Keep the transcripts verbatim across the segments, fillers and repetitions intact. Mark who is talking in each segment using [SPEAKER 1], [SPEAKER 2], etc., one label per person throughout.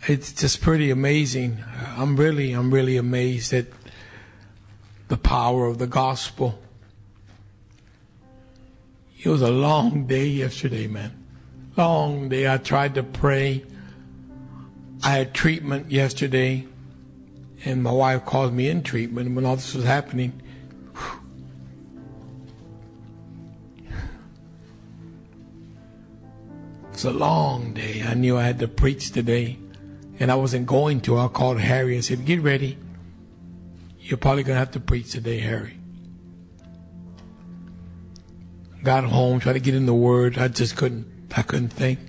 [SPEAKER 1] it's just pretty amazing. I'm really, I'm really amazed at the power of the gospel. It was a long day yesterday, man. Long day. I tried to pray. I had treatment yesterday, and my wife called me in treatment when all this was happening. It's a long day. I knew I had to preach today, and I wasn't going to. I called Harry and said, get ready. You're probably going to have to preach today, Harry. Got home, tried to get in the Word. I just couldn't, I couldn't think.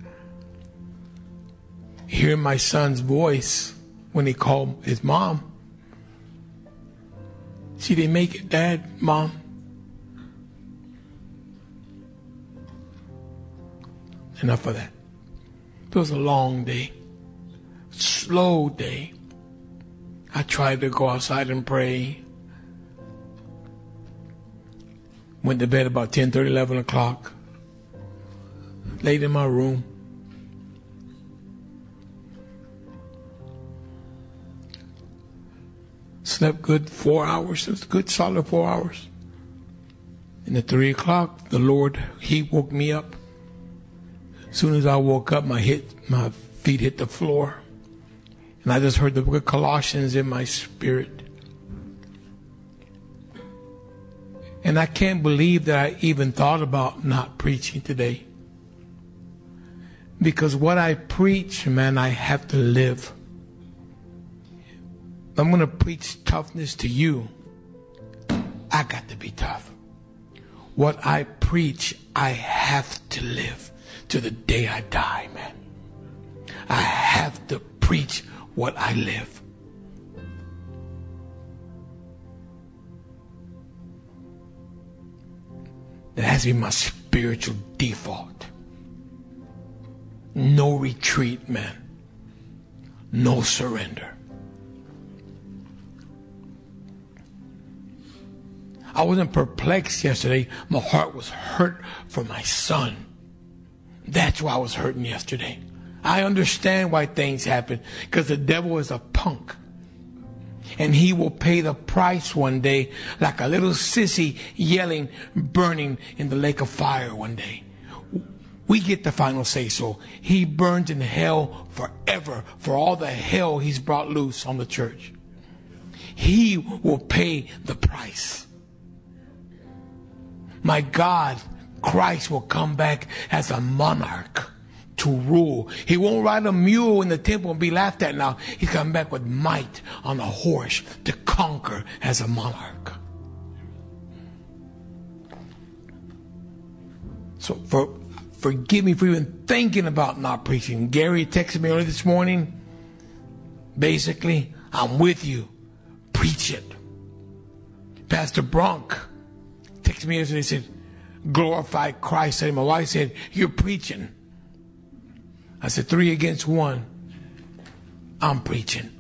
[SPEAKER 1] Hearing my son's voice when he called his mom. She didn't make it, Dad, Mom. Enough of that. It was a long day. Slow day. I tried to go outside and pray. Went to bed about ten thirty, eleven o'clock. Laid in my room. Slept good four hours. It was a good solid four hours. And at three o'clock, the Lord, He woke me up. As soon as I woke up, my hit, my feet hit the floor. And I just heard the book of Colossians in my spirit. And I can't believe that I even thought about not preaching today. Because what I preach, man, I have to live. I'm going to preach toughness to you. I got to be tough. What I preach, I have to live to the day I die, man. I have to preach what I live. That has to be my spiritual default. No retreat, man. No surrender. I wasn't perplexed yesterday. My heart was hurt for my son. That's why I was hurting yesterday. I understand why things happen, because the devil is a punk. And he will pay the price one day, like a little sissy yelling, burning in the lake of fire one day. We get the final say so. He burns in hell forever for all the hell he's brought loose on the church. He will pay the price. My God, Christ will come back as a monarch to rule. He won't ride a mule in the temple and be laughed at now. He's coming back with might on a horse to conquer as a monarch. So for, forgive me for even thinking about not preaching. Gary texted me earlier this morning. Basically, I'm with you. Preach it. Pastor Bronk texted me yesterday and said, glorify Christ. And my wife said, you're preaching. I said, three against one. I'm preaching.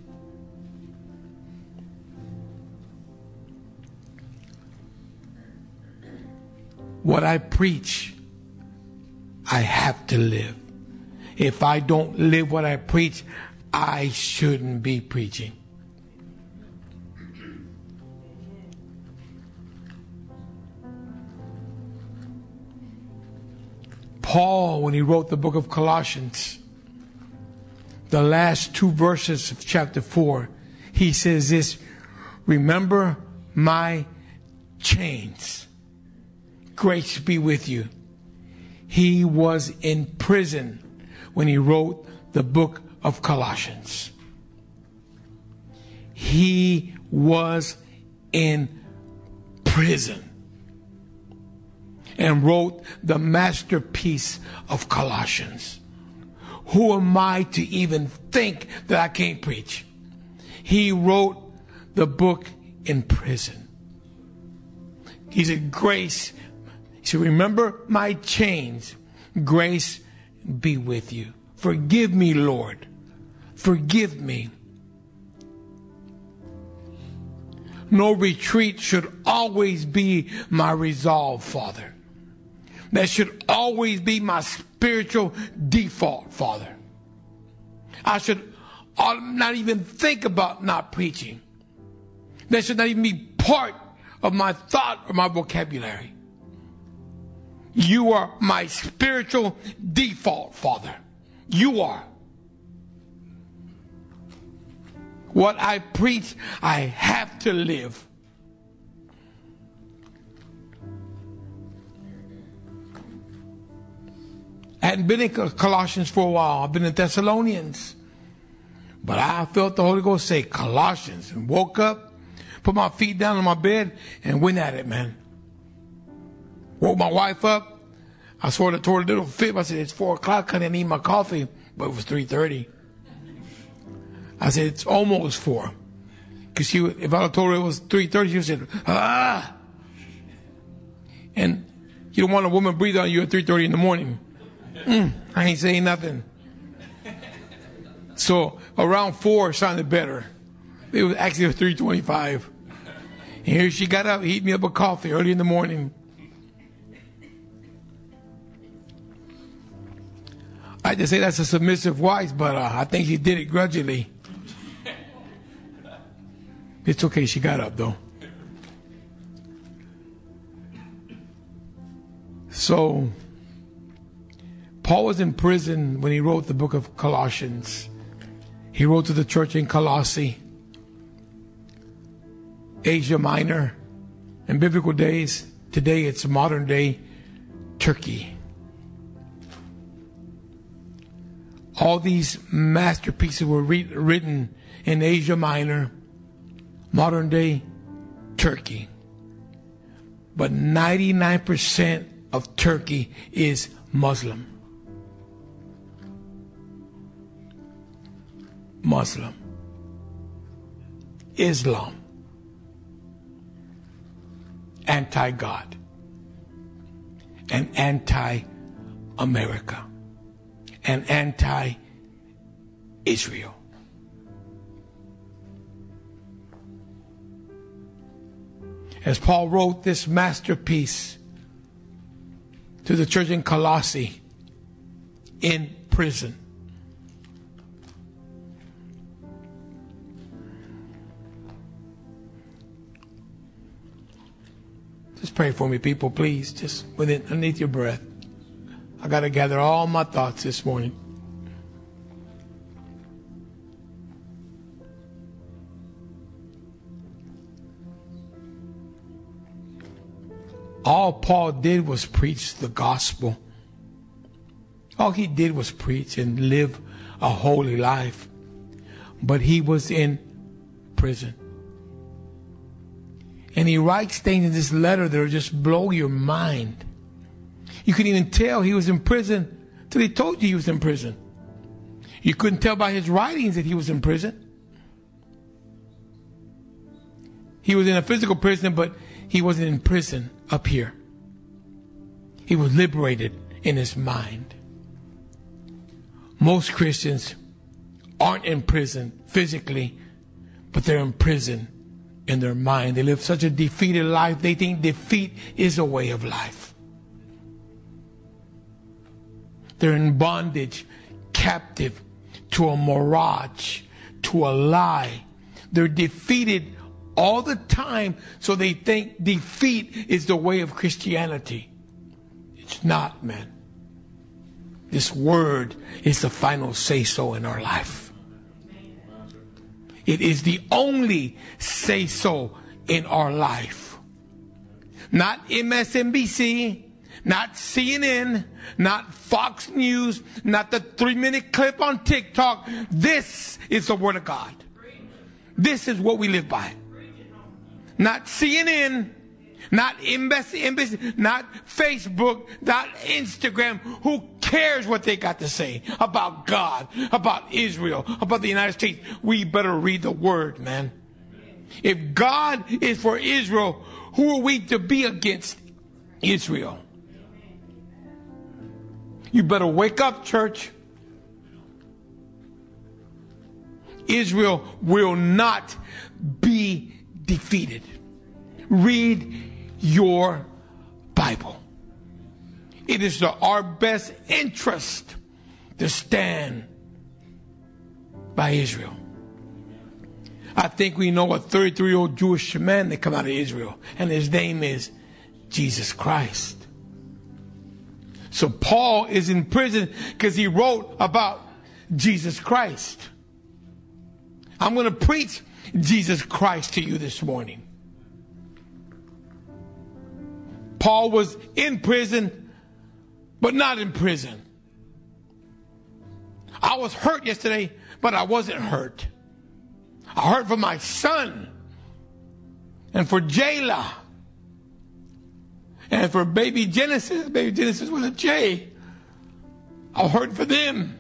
[SPEAKER 1] What I preach, I have to live. If I don't live what I preach, I shouldn't be preaching. Paul, when he wrote the book of Colossians, the last two verses of chapter four, he says this, remember my chains. Grace be with you. He was in prison when he wrote the book of Colossians. He was in prison and wrote the masterpiece of Colossians. Who am I to even think that I can't preach? He wrote the book in prison. He said, grace. He said, remember my chains. Grace be with you. Forgive me, Lord. Forgive me. No retreat should always be my resolve, Father. That should always be my spiritual default, Father. I should not even think about not preaching. That should not even be part of my thought or my vocabulary. You are my spiritual default, Father. You are. What I preach, I have to live. I hadn't been in Colossians for a while. I've been in Thessalonians. But I felt the Holy Ghost say Colossians and woke up, put my feet down on my bed and went at it, man. Woke my wife up. I sort of tore a little fib. I said, it's four o'clock. I didn't eat my coffee. But it was three thirty. I said, it's almost four. Because she, if I told her it was three thirty, she would have said, ah. And you don't want a woman breathe on you at three thirty in the morning. Mm, I ain't saying nothing. So around four sounded better. It was actually three twenty-five. And here she got up, heat me up a coffee early in the morning. I just say that's a submissive wife, but uh, I think she did it grudgingly. It's okay, she got up though. So, Paul was in prison when he wrote the book of Colossians. He wrote to the church in Colossae, Asia Minor. In biblical days, today it's modern day Turkey. All these masterpieces were re- written in Asia Minor, modern day Turkey. But ninety-nine percent of Turkey is Muslim. Muslim. Islam. Anti-God. And anti-America. And anti-Israel. As Paul wrote this masterpiece to the church in Colossae in prison, just pray for me, people, please. Just within, underneath your breath. I got to gather all my thoughts this morning. All Paul did was preach the gospel. All he did was preach and live a holy life. But he was in prison. And he writes things in this letter that will just blow your mind. You couldn't even tell he was in prison till he told you he was in prison. You couldn't tell by his writings that he was in prison. He was in a physical prison, but he wasn't in prison up here. He was liberated in his mind. Most Christians aren't in prison physically, but they're in prison in their mind. They live such a defeated life, they think defeat is a way of life. They're in bondage, captive to a mirage, to a lie. They're defeated all the time, so they think defeat is the way of Christianity. It's not, man. This word is the final say-so in our life. It is the only say-so in our life. Not M S N B C, not C N N, not Fox News, not the three-minute clip on TikTok. This is the Word of God. This is what we live by. Not C N N, not Embassy, Embassy, not Facebook, not Instagram. Who cares what they got to say about God, about Israel, about the United States? We better read the Word, man. If God is for Israel, who are we to be against Israel? You better wake up, church. Israel will not be defeated. Read your Bible. It is to our best interest to stand by Israel. I think we know a thirty-three-year-old Jewish man that come out of Israel, and his name is Jesus Christ. So Paul is in prison because he wrote about Jesus Christ. I'm going to preach Jesus Christ to you this morning. Paul was in prison, but not in prison. I was hurt yesterday, but I wasn't hurt. I hurt for my son, and for Jayla, and for baby Genesis. Baby Genesis with a J. I hurt for them.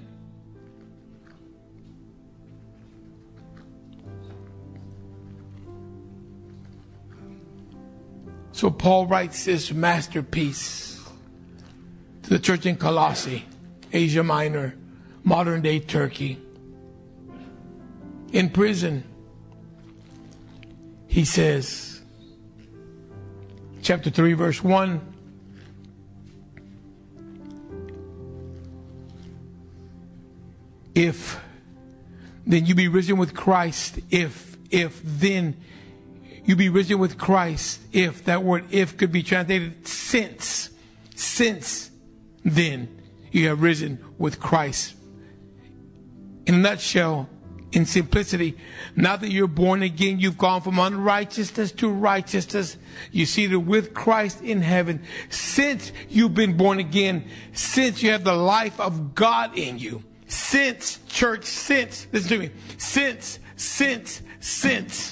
[SPEAKER 1] So Paul writes this masterpiece to the church in Colossae, Asia Minor, modern day Turkey. In prison, he says, chapter three, verse one, if then you be risen with Christ, if, if then you be risen with Christ, if, that word if could be translated since, since then you have risen with Christ. In a nutshell, in simplicity, now that you're born again, you've gone from unrighteousness to righteousness. You're seated with Christ in heaven. Since you've been born again, since you have the life of God in you, since, church, since, listen to me, since, since, since,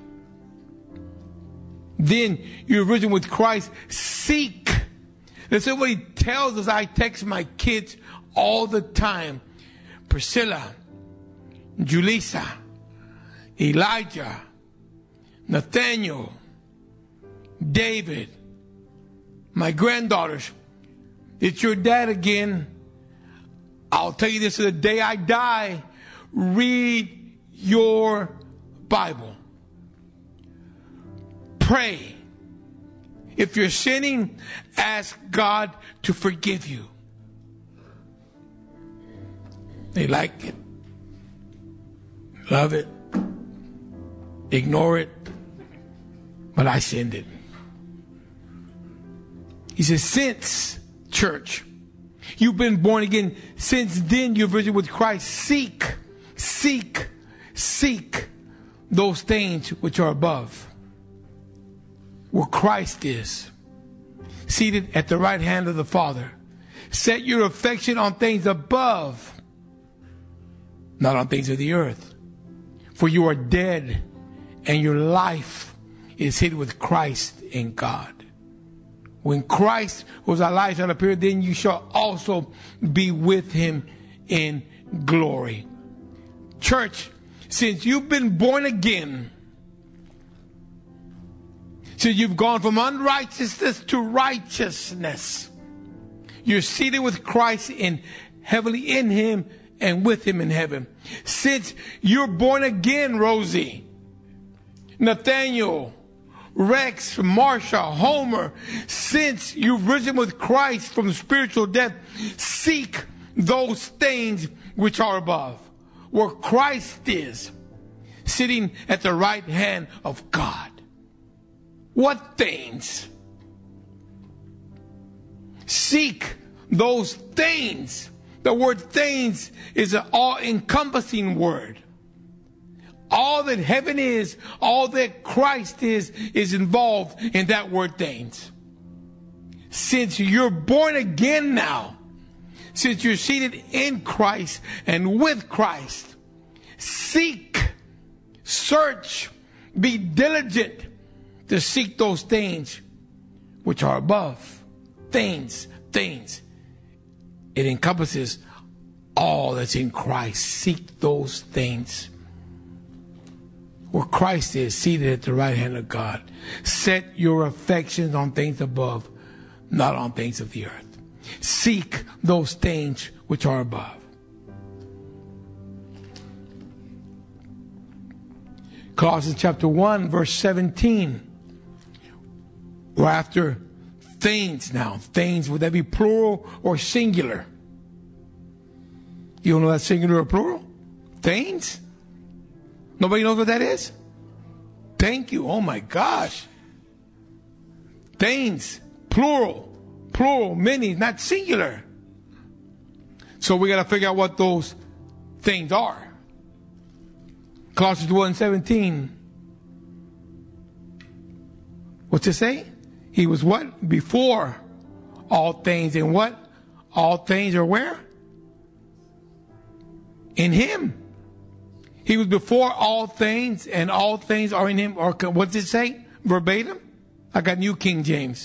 [SPEAKER 1] then you're risen with Christ. Seek. That's what he tells us. I text my kids all the time. Priscilla, Julissa, Elijah, Nathaniel, David, my granddaughters. It's your dad again. I'll tell you this to the day I die. Read your Bible. Pray. If you're sinning, ask God to forgive you. They like it. Love it. Ignore it. But I sinned it. He says, since, church, you've been born again, since then you've risen with Christ. Seek, seek, seek those things which are above, where Christ is, seated at the right hand of the Father. Set your affection on things above, not on things of the earth. For you are dead, and your life is hid with Christ in God. When Christ was alive shall appear, then you shall also be with him in glory. Church, since you've been born again, since you've gone from unrighteousness to righteousness, you're seated with Christ in heavenly in him and with him in heaven. Since you're born again, Rosie, Nathaniel, Rex, Marsha, Homer, since you've risen with Christ from spiritual death, seek those things which are above, where Christ is, sitting at the right hand of God. What things? Seek those things. The word things is an all-encompassing word. All that heaven is, all that Christ is, is involved in that word things. Since you're born again now, since you're seated in Christ and with Christ, seek, search, be diligent to seek those things which are above. Things, things. It encompasses all that's in Christ. Seek those things where Christ is, seated at the right hand of God. Set your affections on things above, not on things of the earth. Seek those things which are above. Colossians chapter one, verse seventeen. We're after things now. Things, would that be plural or singular? You don't know that singular or plural? things? Nobody knows what that is? Thank you. Oh my gosh. Things, plural, plural, many, not singular. So we got to figure out what those things are. Colossians one seventeen. What's it say? He was what? Before all things. And what? All things are where? In him. He was before all things, and all things are in him. Or what does it say? Verbatim? I got New King James.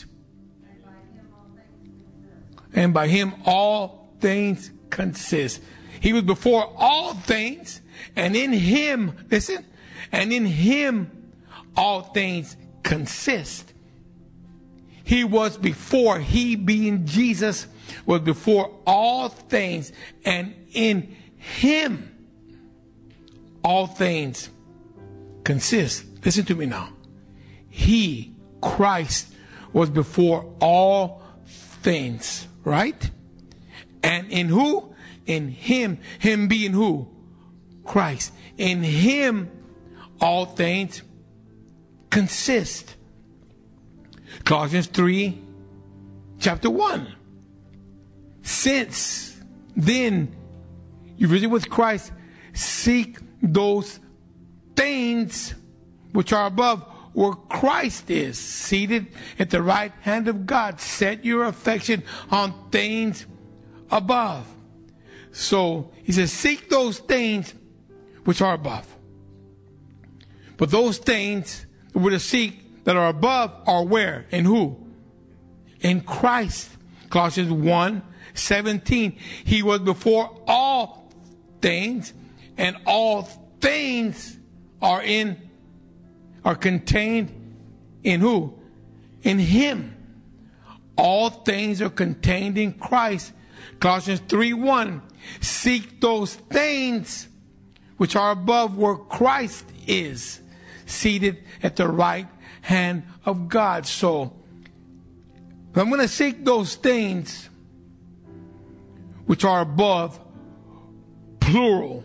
[SPEAKER 1] And by him all things consist. He was before all things, and in him, listen, and in him all things consist. He was before, he being Jesus, was before all things, and in him all things consist. Listen to me now. He, Christ, was before all things, right? And in who? In him. Him being who? Christ. In him all things consist. Colossians three, chapter one. Since then you risen with Christ, seek those things which are above, where Christ is, seated at the right hand of God. Set your affection on things above. So he says, seek those things which are above. But those things that we're to seek that are above are where? In who? In Christ. Colossians one seventeen. He was before all things, and all things are in, are contained in who? In him. All things are contained in Christ. Colossians three one. Seek those things which are above, where Christ is, seated at the right hand of God. So, if I'm going to seek those things which are above, plural.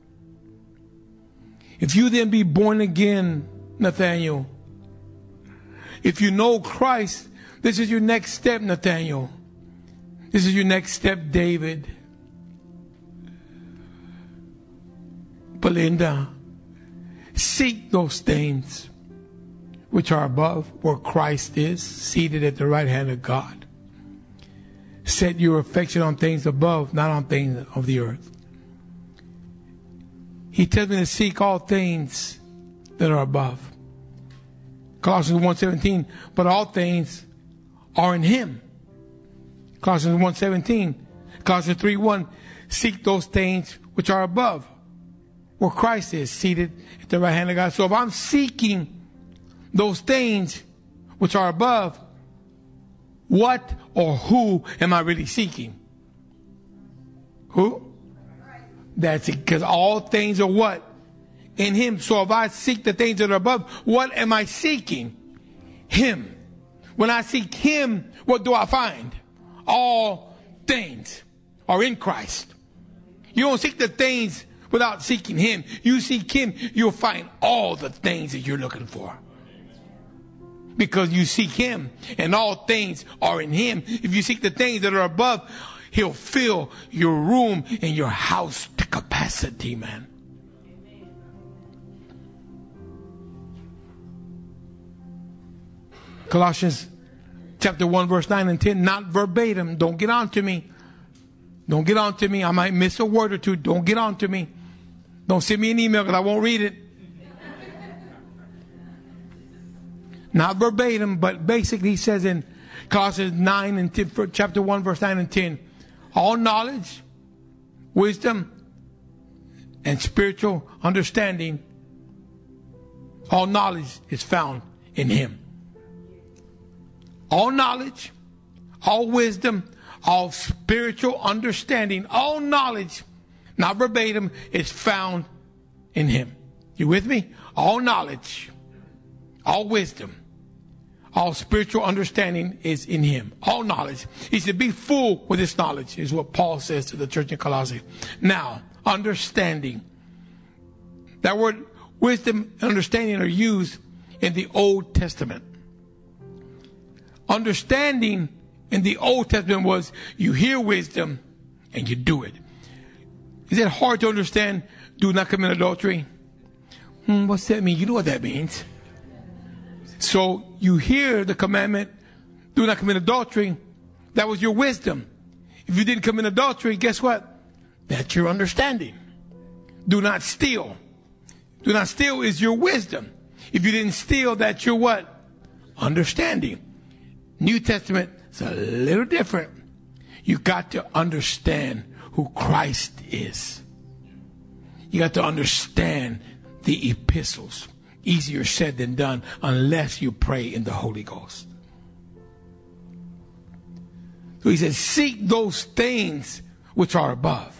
[SPEAKER 1] If you then be born again, Nathaniel, if you know Christ, this is your next step, Nathaniel. This is your next step, David. Belinda, seek those things which are above, where Christ is, seated at the right hand of God. Set your affection on things above, not on things of the earth. He tells me to seek all things that are above. Colossians one seventeen, but all things are in him. Colossians one seventeen. Colossians three one, seek those things which are above, where Christ is, seated at the right hand of God. So if I'm seeking those things which are above, what or who am I really seeking? Who? That's it, because all things are what? In him. So if I seek the things that are above, what am I seeking? Him. When I seek him, what do I find? All things are in Christ. You don't seek the things without seeking him. You seek him, you'll find all the things that you're looking for. Because you seek him, and all things are in him. If you seek the things that are above, he'll fill your room and your house to capacity, man. Colossians chapter one, verse nine and ten, not verbatim. Don't get on to me. Don't get on to me. I might miss a word or two. Don't get on to me. Don't send me an email because I won't read it. Not verbatim, but basically he says in Colossians nine and ten, chapter one, verse nine and ten, all knowledge, wisdom, and spiritual understanding, all knowledge is found in him. All knowledge, all wisdom, all spiritual understanding, all knowledge, not verbatim, is found in him. You with me? All knowledge, all wisdom, all spiritual understanding is in him. All knowledge. He said, be full with this knowledge, is what Paul says to the church in Colossae. Now, understanding. That word wisdom and understanding are used in the Old Testament. Understanding in the Old Testament was you hear wisdom and you do it. Is it hard to understand, do not commit adultery? Hmm, what's that mean? You know what that means. So you hear the commandment, do not commit adultery. That was your wisdom. If you didn't commit adultery, guess what? That's your understanding. Do not steal. Do not steal is your wisdom. If you didn't steal, that's your what? Understanding. New Testament is a little different. You got to understand who Christ is. You got to understand the epistles. Easier said than done unless you pray in the Holy Ghost. So he says, seek those things which are above.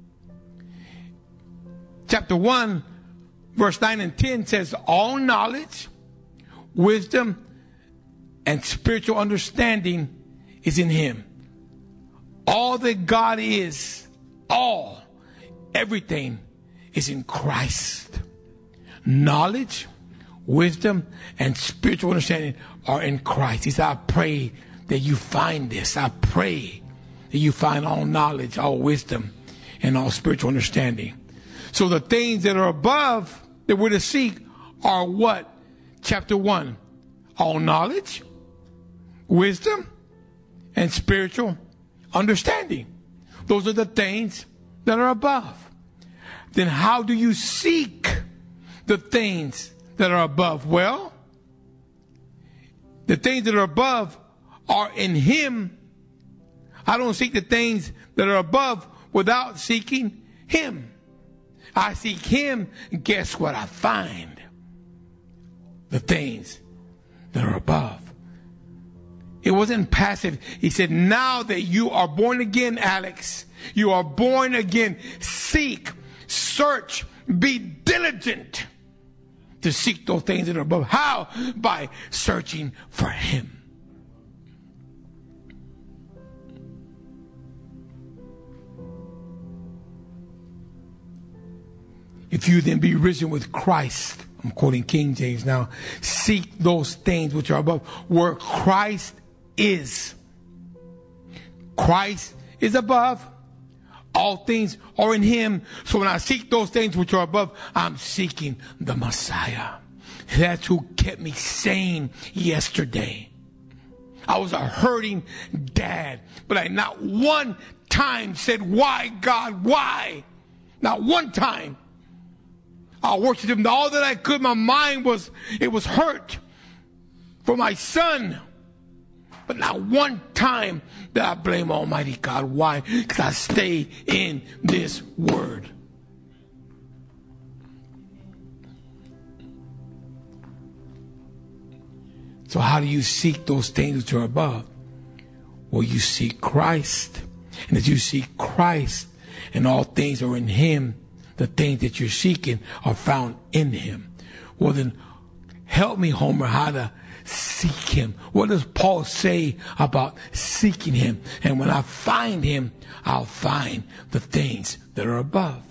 [SPEAKER 1] Chapter one, verse nine and ten says, all knowledge, wisdom, and spiritual understanding is in him. All that God is, all, everything is in Christ. Knowledge, wisdom, and spiritual understanding are in Christ. He said, I pray that you find this. I pray that you find all knowledge, all wisdom, and all spiritual understanding. So the things that are above that we're to seek are what? Chapter one, all knowledge, wisdom, and spiritual understanding. Those are the things that are above. Then how do you seek the things that are above? Well, the things that are above are in him. I don't seek the things that are above without seeking him. I seek him, and guess what I find? The things that are above. It wasn't passive. He said, now that you are born again, Alex, you are born again, seek, search, be diligent to seek those things that are above. How? By searching for him. If you then be risen with Christ, I'm quoting King James now, seek those things which are above, where Christ is. Christ is above. All things are in him. So when I seek those things which are above, I'm seeking the Messiah. That's who kept me sane yesterday. I was a hurting dad, but I not one time said, why, God, why? Not one time. I worshiped him all that I could. My mind was, it was hurt for my son. But not one time did I blame Almighty God. Why? Because I stay in this word. So how do you seek those things which are above? Well, you seek Christ. And as you seek Christ, and all things are in him, the things that you're seeking are found in him. Well, then help me, Homer, how to seek him. What does Paul say about seeking him? And when I find him, I'll find the things that are above.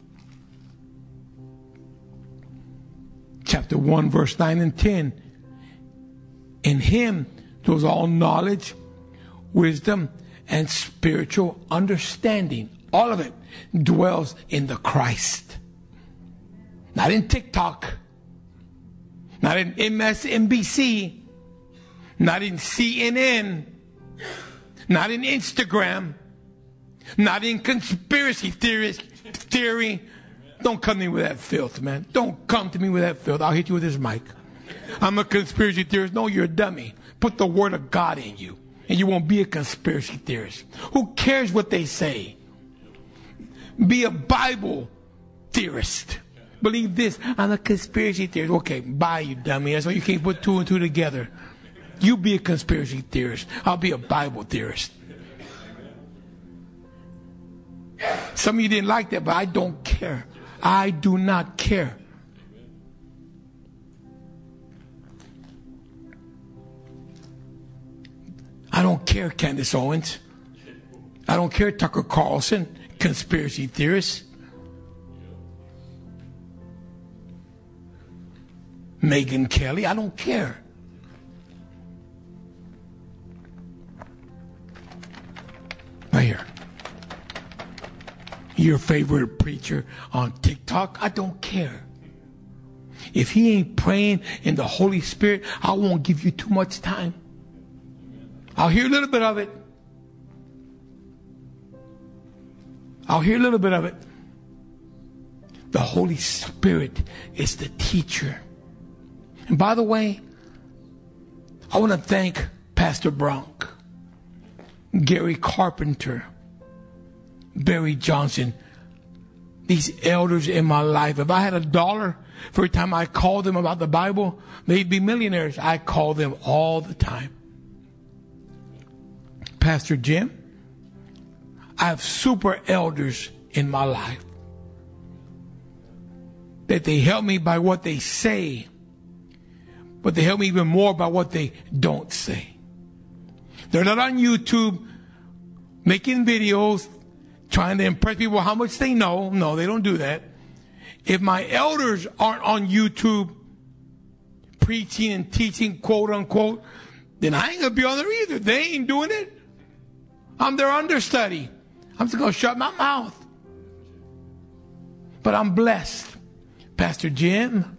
[SPEAKER 1] Chapter one, verse nine and ten. In him there was all knowledge, wisdom, and spiritual understanding. All of it dwells in the Christ. Not in TikTok. Not in M S N B C. Not in C N N. Not in Instagram. Not in conspiracy theories, theory. Don't come to me with that filth, man. Don't come to me with that filth. I'll hit you with this mic. I'm a conspiracy theorist. No, you're a dummy. Put the word of God in you, and you won't be a conspiracy theorist. Who cares what they say? Be a Bible theorist. Believe this. I'm a conspiracy theorist. Okay, bye, you dummy. That's why you can't put two and two together. You be a conspiracy theorist. I'll be a Bible theorist. Some of you didn't like that, but I don't care. I do not care. I don't care, Candace Owens. I don't care, Tucker Carlson, conspiracy theorists. Megyn Kelly. I don't care. Right here. Your favorite preacher on TikTok. I don't care. If he ain't praying in the Holy Spirit, I won't give you too much time. I'll hear a little bit of it. I'll hear a little bit of it. The Holy Spirit is the teacher. And by the way, I want to thank Pastor Bronk, Gary Carpenter, Barry Johnson, these elders in my life. If I had a dollar for every time I called them about the Bible, they'd be millionaires. I call them all the time. Pastor Jim, I have super elders in my life that they help me by what they say, but they help me even more by what they don't say. They're not on YouTube making videos trying to impress people how much they know. No, they don't do that. If my elders aren't on YouTube preaching and teaching, quote unquote, then I ain't going to be on there either. They ain't doing it. I'm their understudy. I'm just going to shut my mouth. But I'm blessed. Pastor Jim,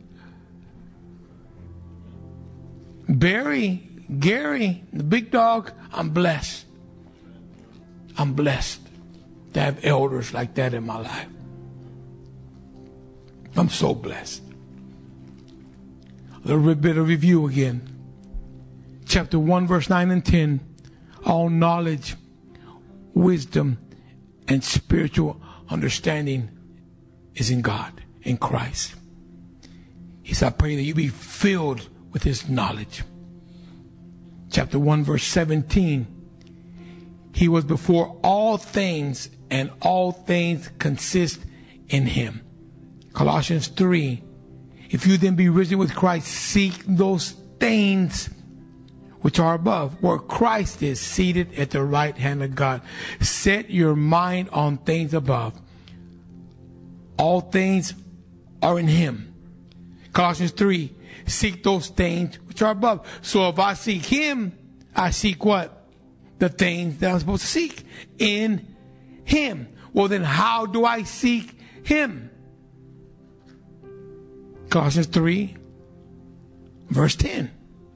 [SPEAKER 1] Barry, Gary, the big dog, I'm blessed. I'm blessed to have elders like that in my life. I'm so blessed. A little bit of review again. Chapter one, verse nine and ten. All knowledge, wisdom, and spiritual understanding is in God, in Christ. He said, I pray that you be filled with his knowledge. Chapter one, verse seventeen. He was before all things, and all things consist in him. Colossians three. If you then be risen with Christ, seek those things which are above, where Christ is seated at the right hand of God. Set your mind on things above. All things are in him. Colossians three. Seek those things which are above. So if I seek him, I seek what? The things that I'm supposed to seek in him. Well, then how do I seek him? Colossians three, verse ten.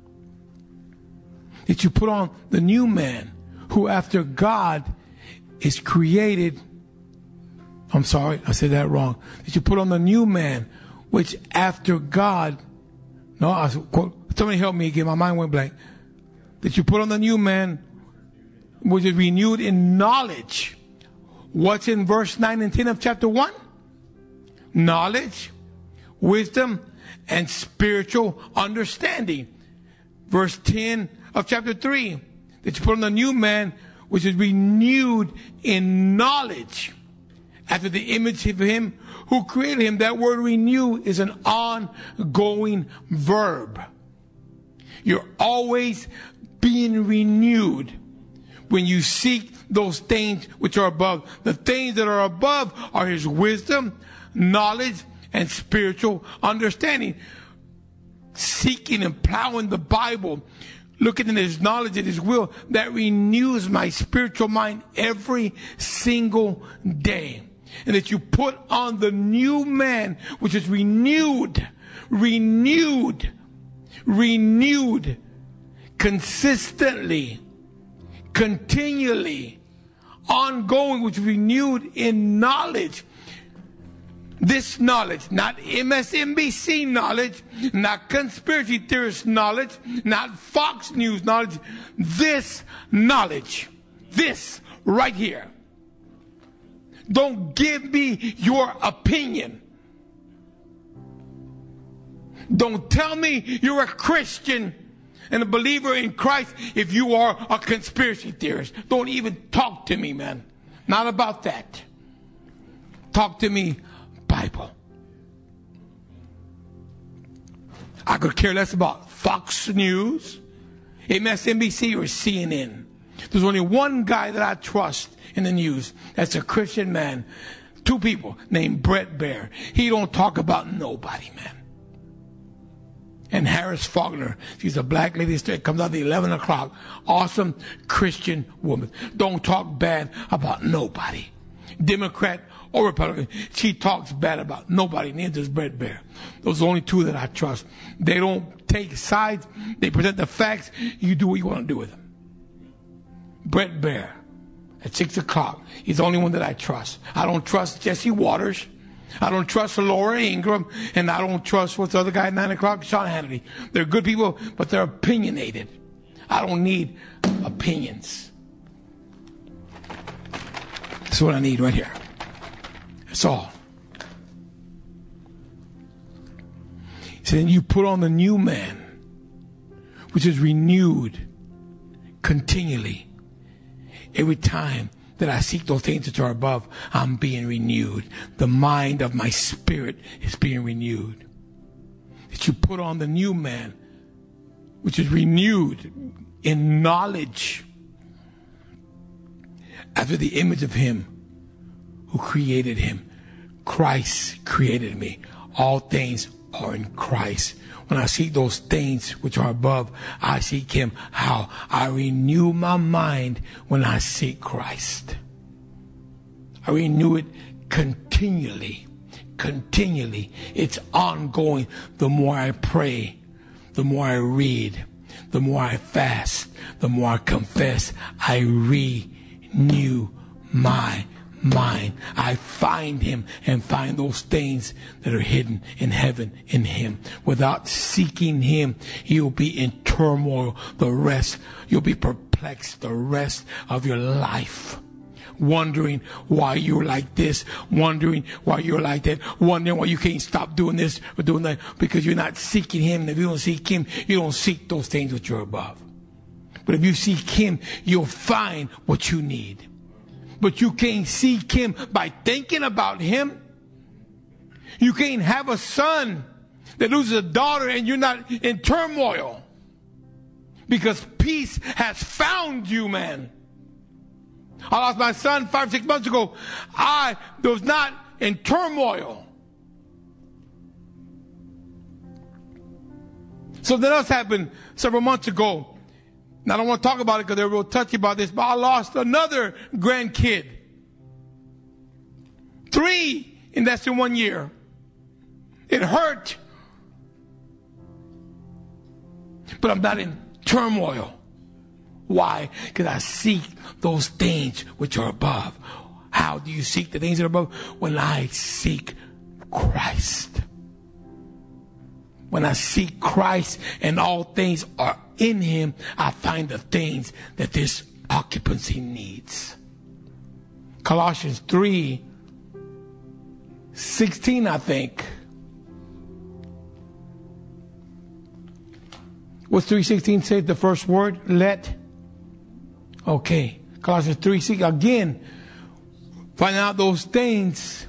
[SPEAKER 1] That you put on the new man, who after God is created. I'm sorry, I said that wrong. That you put on the new man, which after God, no, I quote, somebody help me again, my mind went blank. That you put on the new man, which is renewed in knowledge. What's in verse nine and ten of chapter one? Knowledge, wisdom, and spiritual understanding. Verse ten of chapter three, that you put on the new man, which is renewed in knowledge, after the image of him who created him. That word renew is an ongoing verb. You're always being renewed when you seek those things which are above. The things that are above are his wisdom, knowledge, and spiritual understanding. Seeking and plowing the Bible, looking at his knowledge and his will, that renews my spiritual mind every single day. And that you put on the new man, which is renewed, renewed, renewed, consistently, continually, ongoing, which is renewed in knowledge. This knowledge, not M S N B C knowledge, not conspiracy theorist knowledge, not Fox News knowledge. This knowledge, this right here. Don't give me your opinion. Don't tell me you're a Christian and a believer in Christ if you are a conspiracy theorist. Don't even talk to me, man. Not about that. Talk to me Bible. I could care less about Fox News, M S N B C, or C N N. There's only one guy that I trust in the news. That's a Christian man. Two people named Brett Baer. He don't talk about nobody, man. And Harris Faulkner, she's a black lady that comes out at eleven o'clock. Awesome Christian woman. Don't talk bad about nobody. Democrat or Republican. She talks bad about nobody. Neither does Bret Baier. Those are the only two that I trust. They don't take sides. They present the facts. You do what you want to do with them. Bret Baier at six o'clock. He's the only one that I trust. I don't trust Jesse Waters. I don't trust Laura Ingraham, and I don't trust what's the other guy at nine o'clock, Sean Hannity. They're good people, but they're opinionated. I don't need opinions. That's what I need right here. That's all. So then you put on the new man, which is renewed continually. Every time that I seek those things which are above, I'm being renewed. The mind of my spirit is being renewed. That you put on the new man, which is renewed in knowledge after the image of him who created him. Christ created me. All things are in Christ. When I seek those things which are above, I seek him. How? I renew my mind when I seek Christ. I renew it continually. Continually. It's ongoing. The more I pray, the more I read, the more I fast, the more I confess, I renew my mind. I find him and find those things that are hidden in heaven in him. Without seeking him, you'll be in turmoil the rest. You'll be perplexed the rest of your life. Wondering why you're like this, wondering why you're like that, wondering why you can't stop doing this or doing that, because you're not seeking him. And if you don't seek him, you don't seek those things which are above. But if you seek him, you'll find what you need. But you can't seek him by thinking about him. You can't have a son that loses a daughter and you're not in turmoil. Because peace has found you, man. I lost my son five, six months ago. I was not in turmoil. Something else happened several months ago. Now, I don't want to talk about it because they're real touchy about this, but I lost another grandkid. Three in less than one year. It hurt. But I'm not in turmoil. Why? Because I seek those things which are above. How do you seek the things that are above? When I seek Christ. When I seek Christ and all things are in him, I find the things that this occupancy needs. Colossians three sixteen, I think. What's three sixteen say? The first word? Let. Okay. Colossians three sixteen. Again, find out those things.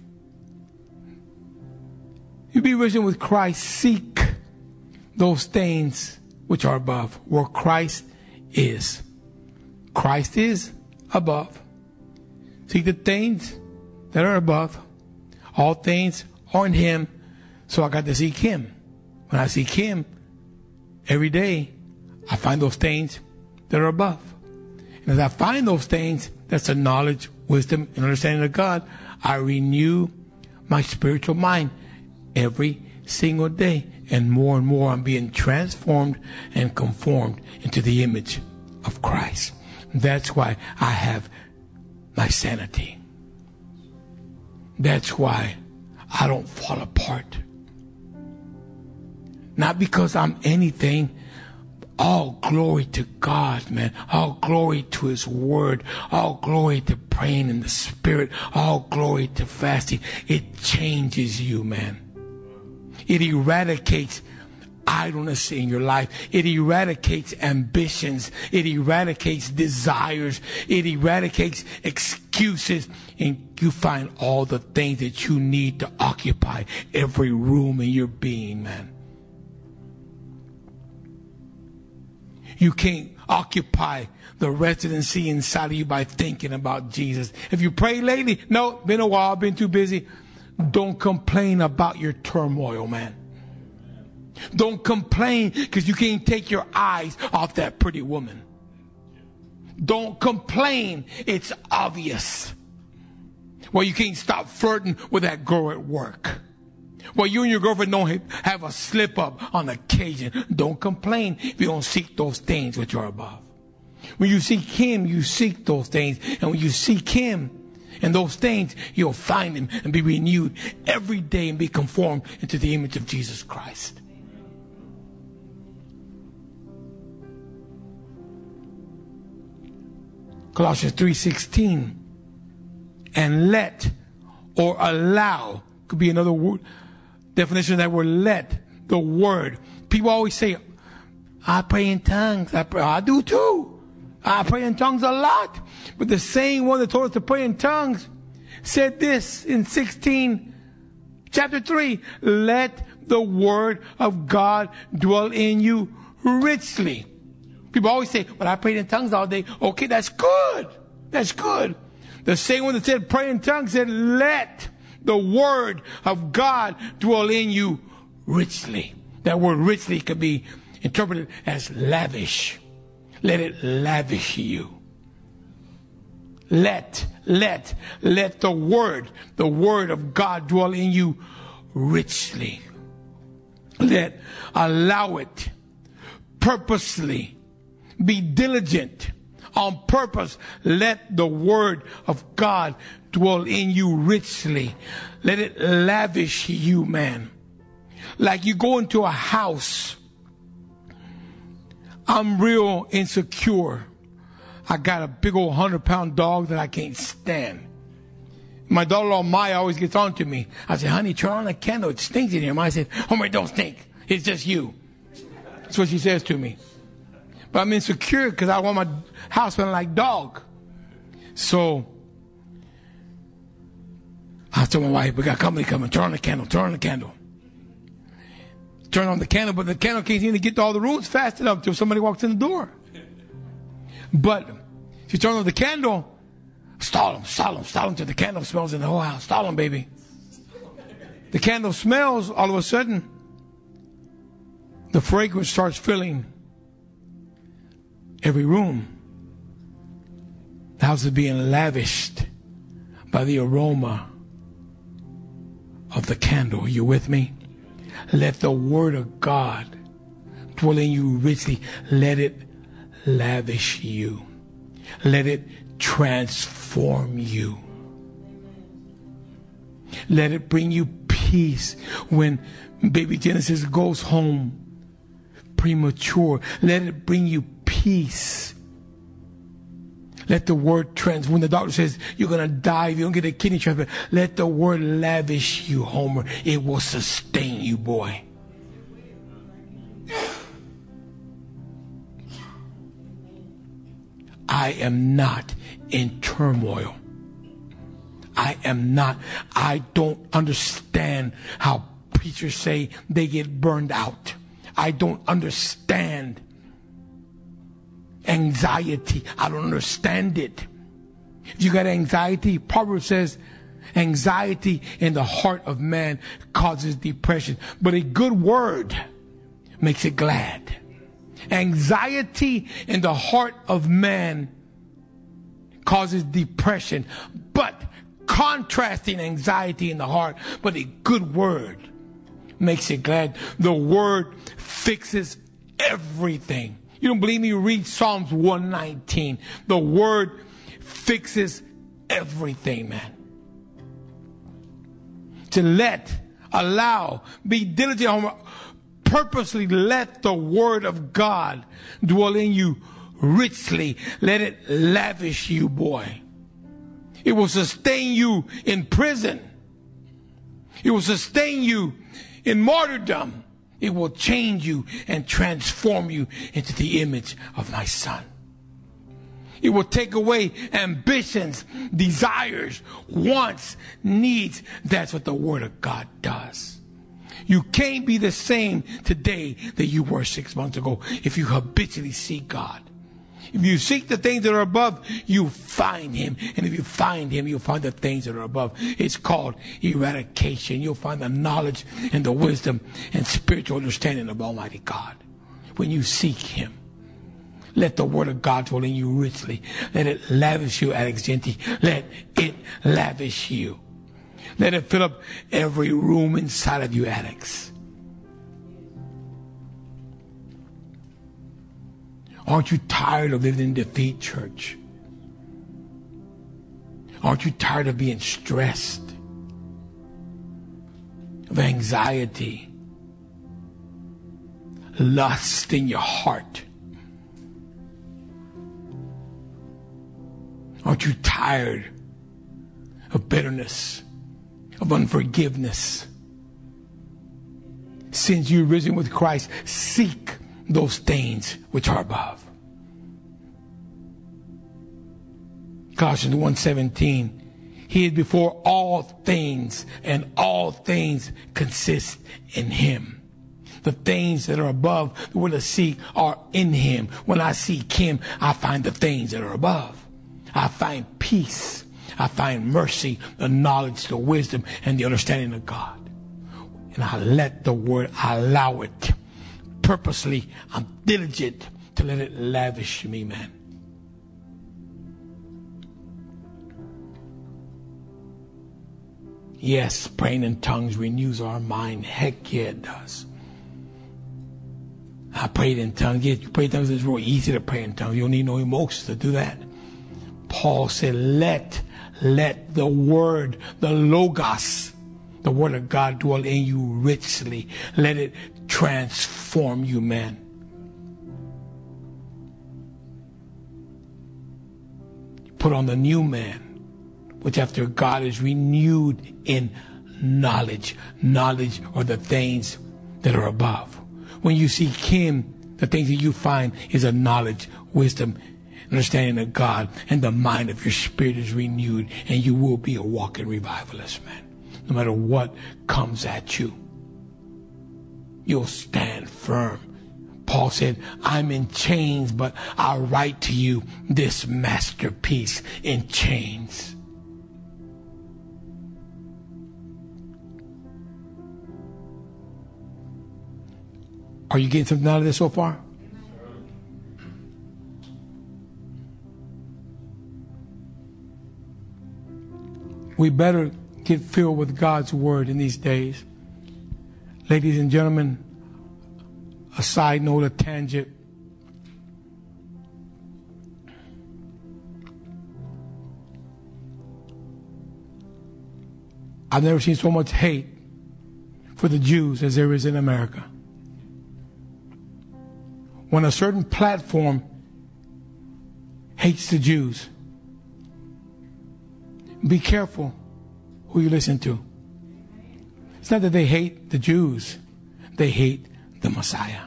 [SPEAKER 1] You be risen with Christ. Seek those things which are above, where Christ is. Christ is above. Seek the things that are above. All things are in him. So I got to seek him. When I seek him every day, I find those things that are above. And as I find those things, that's the knowledge, wisdom, and understanding of God, I renew my spiritual mind every single day. And more and more I'm being transformed and conformed into the image of Christ. That's why I have my sanity. That's why I don't fall apart. Not because I'm anything. All glory to God, man. All glory to his word. All glory to praying in the spirit. All glory to fasting. It changes you, man. It eradicates idleness in your life. It eradicates ambitions. It eradicates desires. It eradicates excuses. And you find all the things that you need to occupy every room in your being, man. You can't occupy the residency inside of you by thinking about Jesus. If you pray lately, no, been a while, been too busy. Don't complain about your turmoil, man. Don't complain because you can't take your eyes off that pretty woman. Don't complain. It's obvious. Well, you can't stop flirting with that girl at work. Well, you and your girlfriend don't have a slip up on occasion. Don't complain if you don't seek those things which are above. When you seek him, you seek those things. And when you seek him and those things, you'll find him and be renewed every day and be conformed into the image of Jesus Christ. Colossians three sixteen. And let or allow could be another word, definition of that word, let, the word. People always say, I pray in tongues. I, pray. I do too. I pray in tongues a lot. But the same one that told us to pray in tongues said this in sixteen, chapter three, let the word of God dwell in you richly. People always say, well, I prayed in tongues all day. Okay, that's good. That's good. The same one that said pray in tongues said, let the word of God dwell in you richly. That word richly could be interpreted as lavish. Let it lavish you. Let, let, let the word, the word of God dwell in you richly. Let, allow it purposely. Be diligent. On purpose, let the word of God dwell in you richly. Let it lavish you, man. Like you go into a house. I'm real insecure. I got a big old hundred pound dog that I can't stand. My daughter-in-law Maya always gets on to me. I say, honey, turn on the candle. It stinks in here. Maya said, Homer, don't stink. It's just you. That's what she says to me. But I'm insecure because I want my house smelling like dog. So I told my wife, we got company coming. Turn on the candle. Turn on the candle. Turn on the candle, but the candle can't seem to get to all the rooms fast enough until somebody walks in the door. But if you turn on the candle, stall them, stall them, stall them until the candle smells in the whole house. Stall them, baby. The candle smells, all of a sudden, the fragrance starts filling every room. The house is being lavished by the aroma of the candle. Are you with me? Let the word of God dwell in you richly. Let it lavish you. Let it transform you. Let it bring you peace when baby Genesis goes home premature. Let it bring you peace. Let the word trans. When the doctor says you're going to die if you don't get a kidney transplant, let the word lavish you, Homer. It will sustain you, boy. I am not in turmoil. I am not. I don't understand how preachers say they get burned out. I don't understand anxiety. I don't understand it. If you got anxiety, Proverbs says anxiety in the heart of man causes depression, but a good word makes it glad. Anxiety in the heart of man causes depression, but contrasting anxiety in the heart, but a good word makes it glad. The word fixes everything. You don't believe me? Read Psalms one nineteen. The word fixes everything, man. To let, allow, be diligent, purposely let the word of God dwell in you richly. Let it lavish you, boy. It will sustain you in prison. It will sustain you in martyrdom. It will change you and transform you into the image of my Son. It will take away ambitions, desires, wants, needs. That's what the Word of God does. You can't be the same today that you were six months ago if you habitually seek God. If you seek the things that are above, you find him. And if you find him, you'll find the things that are above. It's called eradication. You'll find the knowledge and the wisdom and spiritual understanding of Almighty God. When you seek him, let the word of God dwell in you richly. Let it lavish you at exenti. Let it lavish you. Let it fill up every room inside of you, addicts. Aren't you tired of living in defeat, church? Aren't you tired of being stressed? Of anxiety? Lust in your heart? Aren't you tired of bitterness, of unforgiveness? Since you've risen with Christ, seek those things which are above. Colossians one seventeen, he is before all things, and all things consist in him. The things that are above, that we're to seek, are in him. When I seek him, I find the things that are above. I find peace. I find mercy, the knowledge, the wisdom, and the understanding of God. And I let the word, I allow it. Purposely, I'm diligent to let it lavish me, man. Yes, praying in tongues renews our mind. Heck yeah, it does. I prayed in tongues. Yeah, you pray in tongues, it's real easy to pray in tongues. You don't need no emotions to do that. Paul said, let, let the word, the Logos, the word of God dwell in you richly. Let it transform you, man. Put on the new man, which after God is renewed in knowledge. Knowledge are the things that are above. When you seek him, the things that you find is a knowledge, wisdom, understanding of God, and the mind of your spirit is renewed, and you will be a walking revivalist, man. No matter what comes at you, you'll stand firm. Paul said, I'm in chains, but I write to you this masterpiece in chains. Are you getting something out of this so far? We better get filled with God's word in these days. Ladies and gentlemen, a side note, a tangent. I've never seen so much hate for the Jews as there is in America. When a certain platform hates the Jews, be careful who you listen to. It's not that they hate the Jews. They hate the Messiah.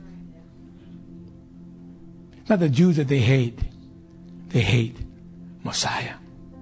[SPEAKER 1] It's not the Jews that they hate. They hate Messiah.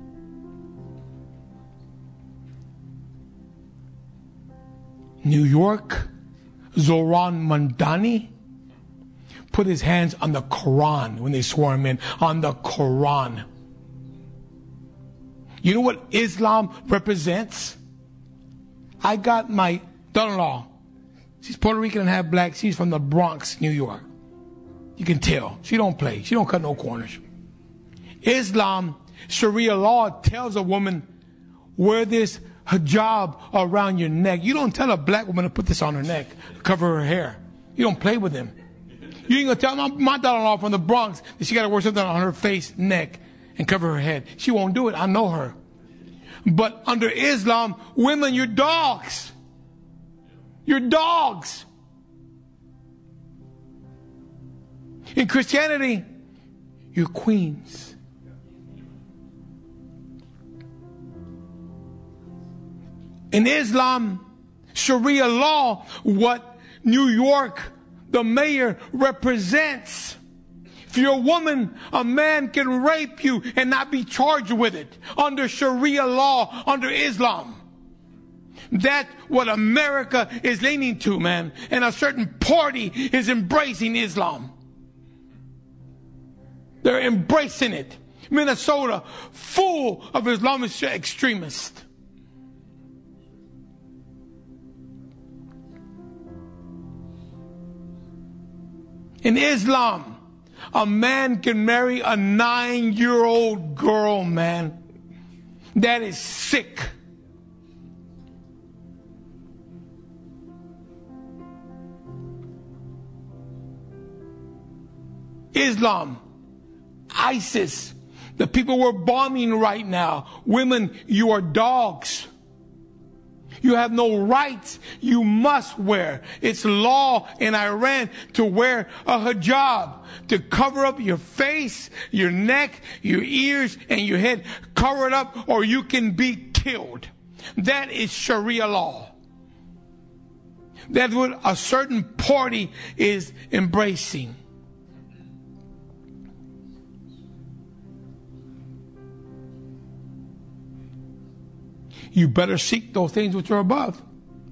[SPEAKER 1] New York, Zoran Mandani put his hands on the Quran when they swore him in. On the Quran. You know what Islam represents? I got my daughter-in-law. She's Puerto Rican and half black. She's from the Bronx, New York. You can tell. She don't play. She don't cut no corners. Islam, Sharia law tells a woman, wear this hijab around your neck. You don't tell a black woman to put this on her neck, cover her hair. You don't play with them. You ain't gonna tell my, my daughter-in-law from the Bronx that she gotta wear something on her face, neck, and cover her head. She won't do it. I know her. But under Islam, women, you're dogs. You're dogs. In Christianity, you're queens. In Islam, Sharia law, what New York, the mayor, represents. If you're a woman, a man can rape you and not be charged with it under Sharia law, under Islam. That's what America is leaning to, man. And a certain party is embracing Islam. They're embracing it. Minnesota, full of Islamic extremists. In Islam, a man can marry a nine-year-old girl, man. That is sick. Islam, ISIS, the people we're bombing right now. Women, you are dogs. You have no rights. You must wear. It's law in Iran to wear a hijab, to cover up your face, your neck, your ears, and your head. Cover it up or you can be killed. That is Sharia law. That's what a certain party is embracing. You better seek those things which are above.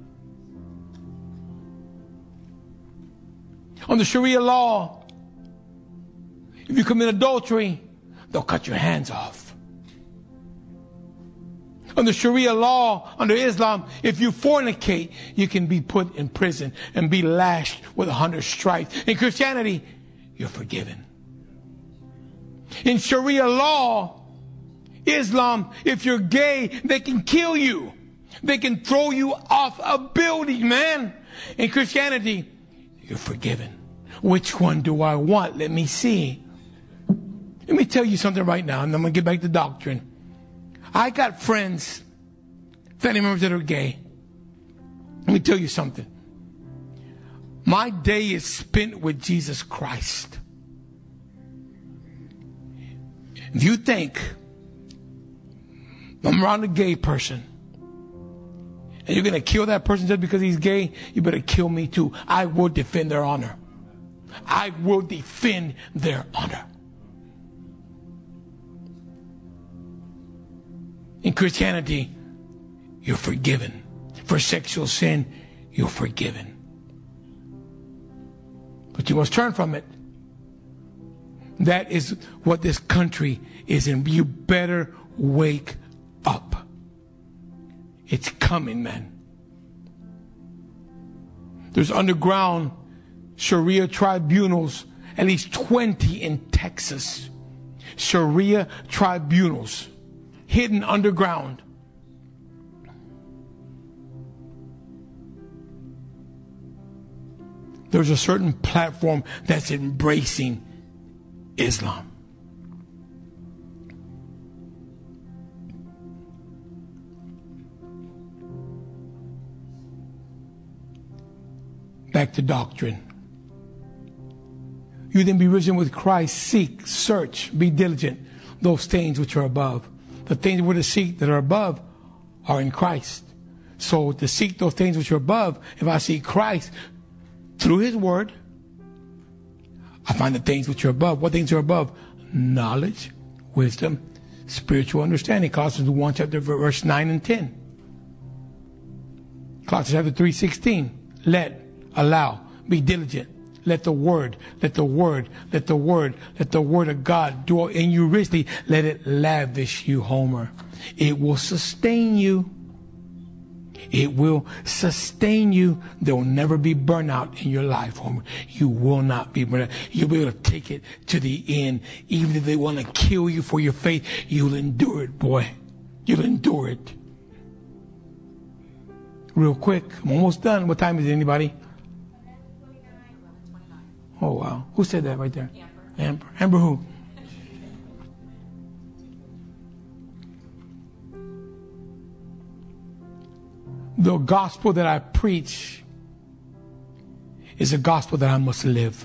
[SPEAKER 1] Under Sharia law, if you commit adultery, they'll cut your hands off. Under Sharia law, under Islam, if you fornicate, you can be put in prison and be lashed with a hundred stripes. In Christianity, you're forgiven. In Sharia law, Islam, if you're gay, they can kill you. They can throw you off a building, man. In Christianity, you're forgiven. Which one do I want? Let me see. Let me tell you something right now, and I'm going to get back to doctrine. I got friends, family members that are gay. Let me tell you something. My day is spent with Jesus Christ. If you think I'm around a gay person and you're going to kill that person just because he's gay, you better kill me too. I will defend their honor. I will defend their honor. In Christianity, you're forgiven. For sexual sin, you're forgiven. But you must turn from it. That is what this country is in. You better wake up. It's coming, man. There's underground Sharia tribunals, at least twenty in Texas. Sharia tribunals, hidden underground. There's a certain platform that's embracing Islam. Back to doctrine. You then be risen with Christ. Seek, search, be diligent. Those things which are above. The things we're to seek that are above are in Christ. So to seek those things which are above, if I seek Christ through His Word, I find the things which are above. What things are above? Knowledge, wisdom, spiritual understanding. Colossians one chapter verse nine and ten. Colossians chapter three sixteen. Let, allow, be diligent. Let the word, let the word, let the word, let the word of God dwell in you richly. Let it lavish you, Homer. It will sustain you. It will sustain you. There will never be burnout in your life, Homer. You will not be burned out. You'll be able to take it to the end. Even if they want to kill you for your faith, you'll endure it, boy. You'll endure it. Real quick, I'm almost done. What time is it, anybody? Oh, wow. Who said that right there? Amber. Amber, Amber who? The gospel that I preach is a gospel that I must live.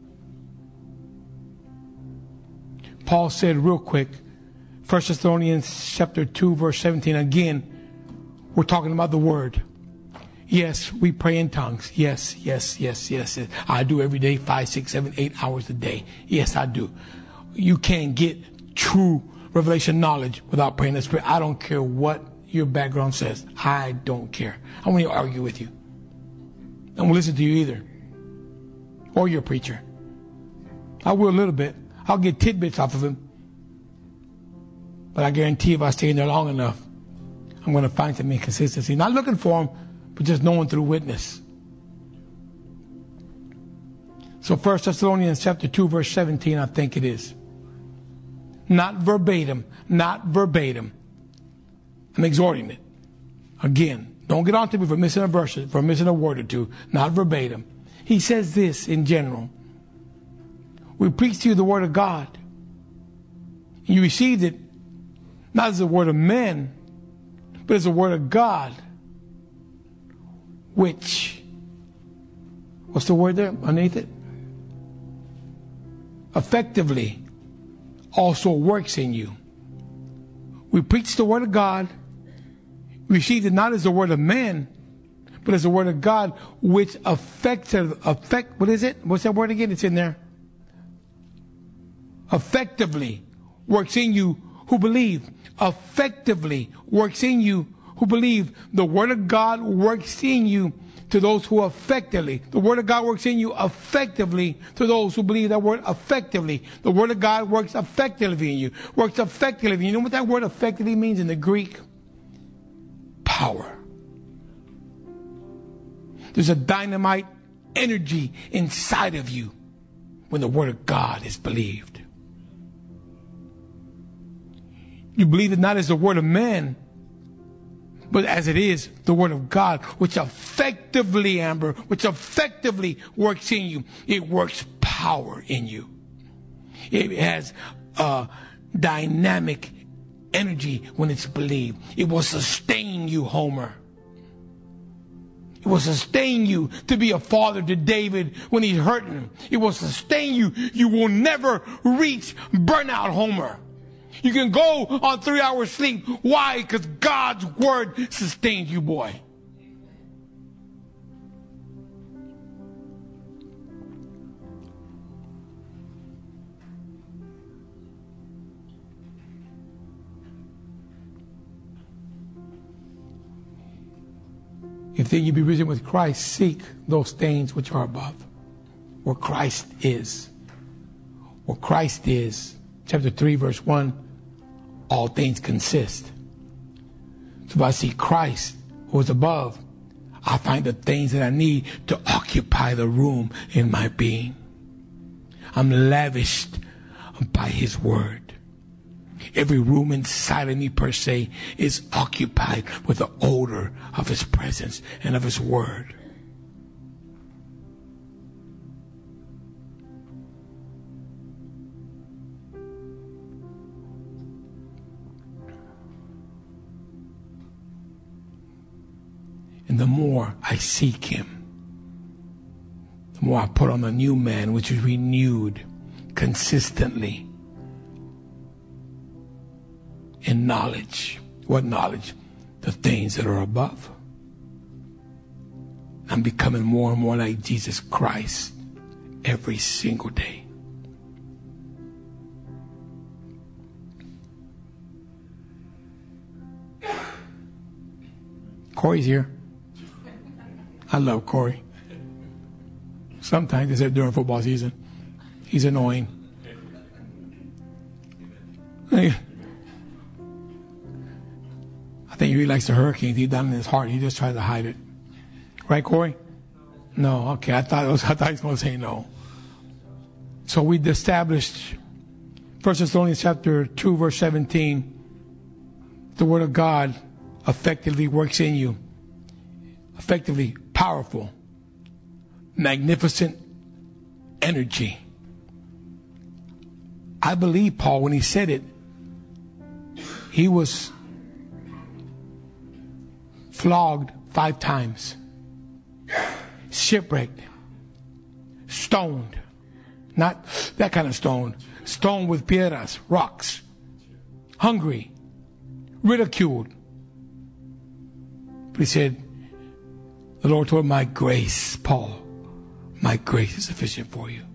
[SPEAKER 1] Paul said real quick, First Thessalonians chapter two, verse seventeen. Again, we're talking about the word. Yes, we pray in tongues. Yes, yes, yes, yes, yes. I do every day, five, six, seven, eight hours a day. Yes, I do. You can't get true revelation knowledge without praying in the Spirit. I don't care what your background says. I don't care. I won't even argue with you. I won't listen to you either. Or your preacher. I will a little bit. I'll get tidbits off of him. But I guarantee if I stay in there long enough, I'm going to find some inconsistency. Not looking for him, but just knowing through witness. So First Thessalonians chapter two, verse seventeen, I think it is. Not verbatim, not verbatim. I'm exhorting it. Again, don't get on to me for missing a verse, for missing a word or two. Not verbatim. He says this in general. We preach to you the word of God. You received it not as the word of men, but as the word of God, which, what's the word there underneath it? Effectively also works in you. We preach the word of God, received it not as the word of man, but as the word of God, which affects, affect, what is it? What's that word again? It's in there. Effectively works in you who believe. Effectively works in you who believe. The word of God works in you to those who effectively. The word of God works in you effectively to those who believe. That word effectively. The word of God works effectively in you. Works effectively. You know what that word effectively means in the Greek? Power. There's a dynamite energy inside of you when the word of God is believed. You believe it not as the word of man, but as it is the word of God, which effectively, Amber, which effectively works in you. It works power in you. It has uh, dynamic energy when it's believed. It will sustain you, Homer. It will sustain you to be a father to David when he's hurting him. It will sustain you. You will never reach burnout, Homer. You can go on three hours sleep. Why? Because God's word sustains you, boy. If then you be risen with Christ, seek those things which are above, where Christ is. Where Christ is. Chapter three, verse one. All things consist. So if I see Christ who is above, I find the things that I need to occupy the room in my being. I'm lavished by his word. Every room inside of me per se is occupied with the odor of his presence and of his word. And the more I seek him, the more I put on the new man, which is renewed consistently in knowledge. What knowledge? The things that are above. I'm becoming more and more like Jesus Christ every single day. Corey's here. I love Corey. Sometimes, except during football season, he's annoying. I think he really likes the Hurricanes. He's down in his heart. He just tries to hide it. Right, Corey? No. Okay. I thought it was, I thought he was going to say no. So we established First Thessalonians chapter two, verse seventeen. The word of God effectively works in you. Effectively powerful, magnificent energy. I believe Paul, when he said it, he was flogged five times, shipwrecked, stoned, not that kind of stone, stoned with piedras, rocks, hungry, ridiculed. But he said, the Lord told him, my grace, Paul, my grace is sufficient for you.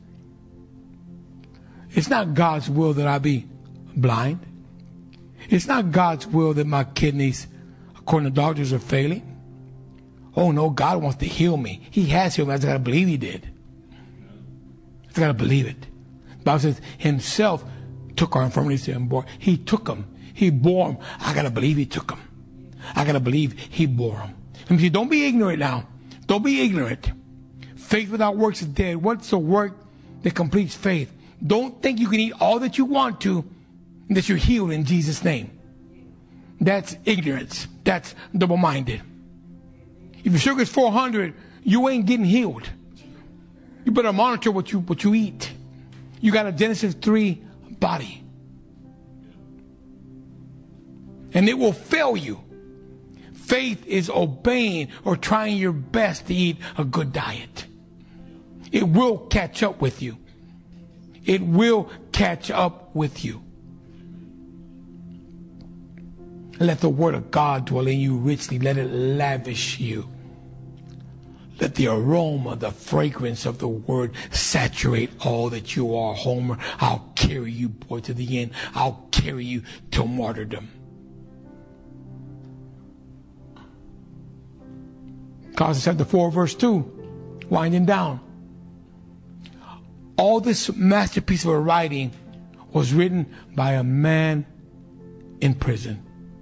[SPEAKER 1] It's not God's will that I be blind. It's not God's will that my kidneys, according to doctors, are failing. Oh no, God wants to heal me. He has healed me. I just got to believe he did. I just got to believe it. Bible says himself took our infirmities and bore. He took them. He bore them. I got to believe he took them. I got to believe he bore them. Let me see, don't be ignorant now. Don't be ignorant. Faith without works is dead. What's the work that completes faith? Don't think you can eat all that you want to and that you're healed in Jesus' name. That's ignorance. That's double-minded. If your sugar is four hundred, you ain't getting healed. You better monitor what you what you eat. You got a Genesis three body. And it will fail you. Faith is obeying or trying your best to eat a good diet. It will catch up with you. It will catch up with you. Let the word of God dwell in you richly. Let it lavish you. Let the aroma, the fragrance of the word saturate all that you are, Homer. I'll carry you, boy, to the end. I'll carry you to martyrdom. Colossians chapter four, verse two, winding down. All this masterpiece of a writing was written by a man in prison.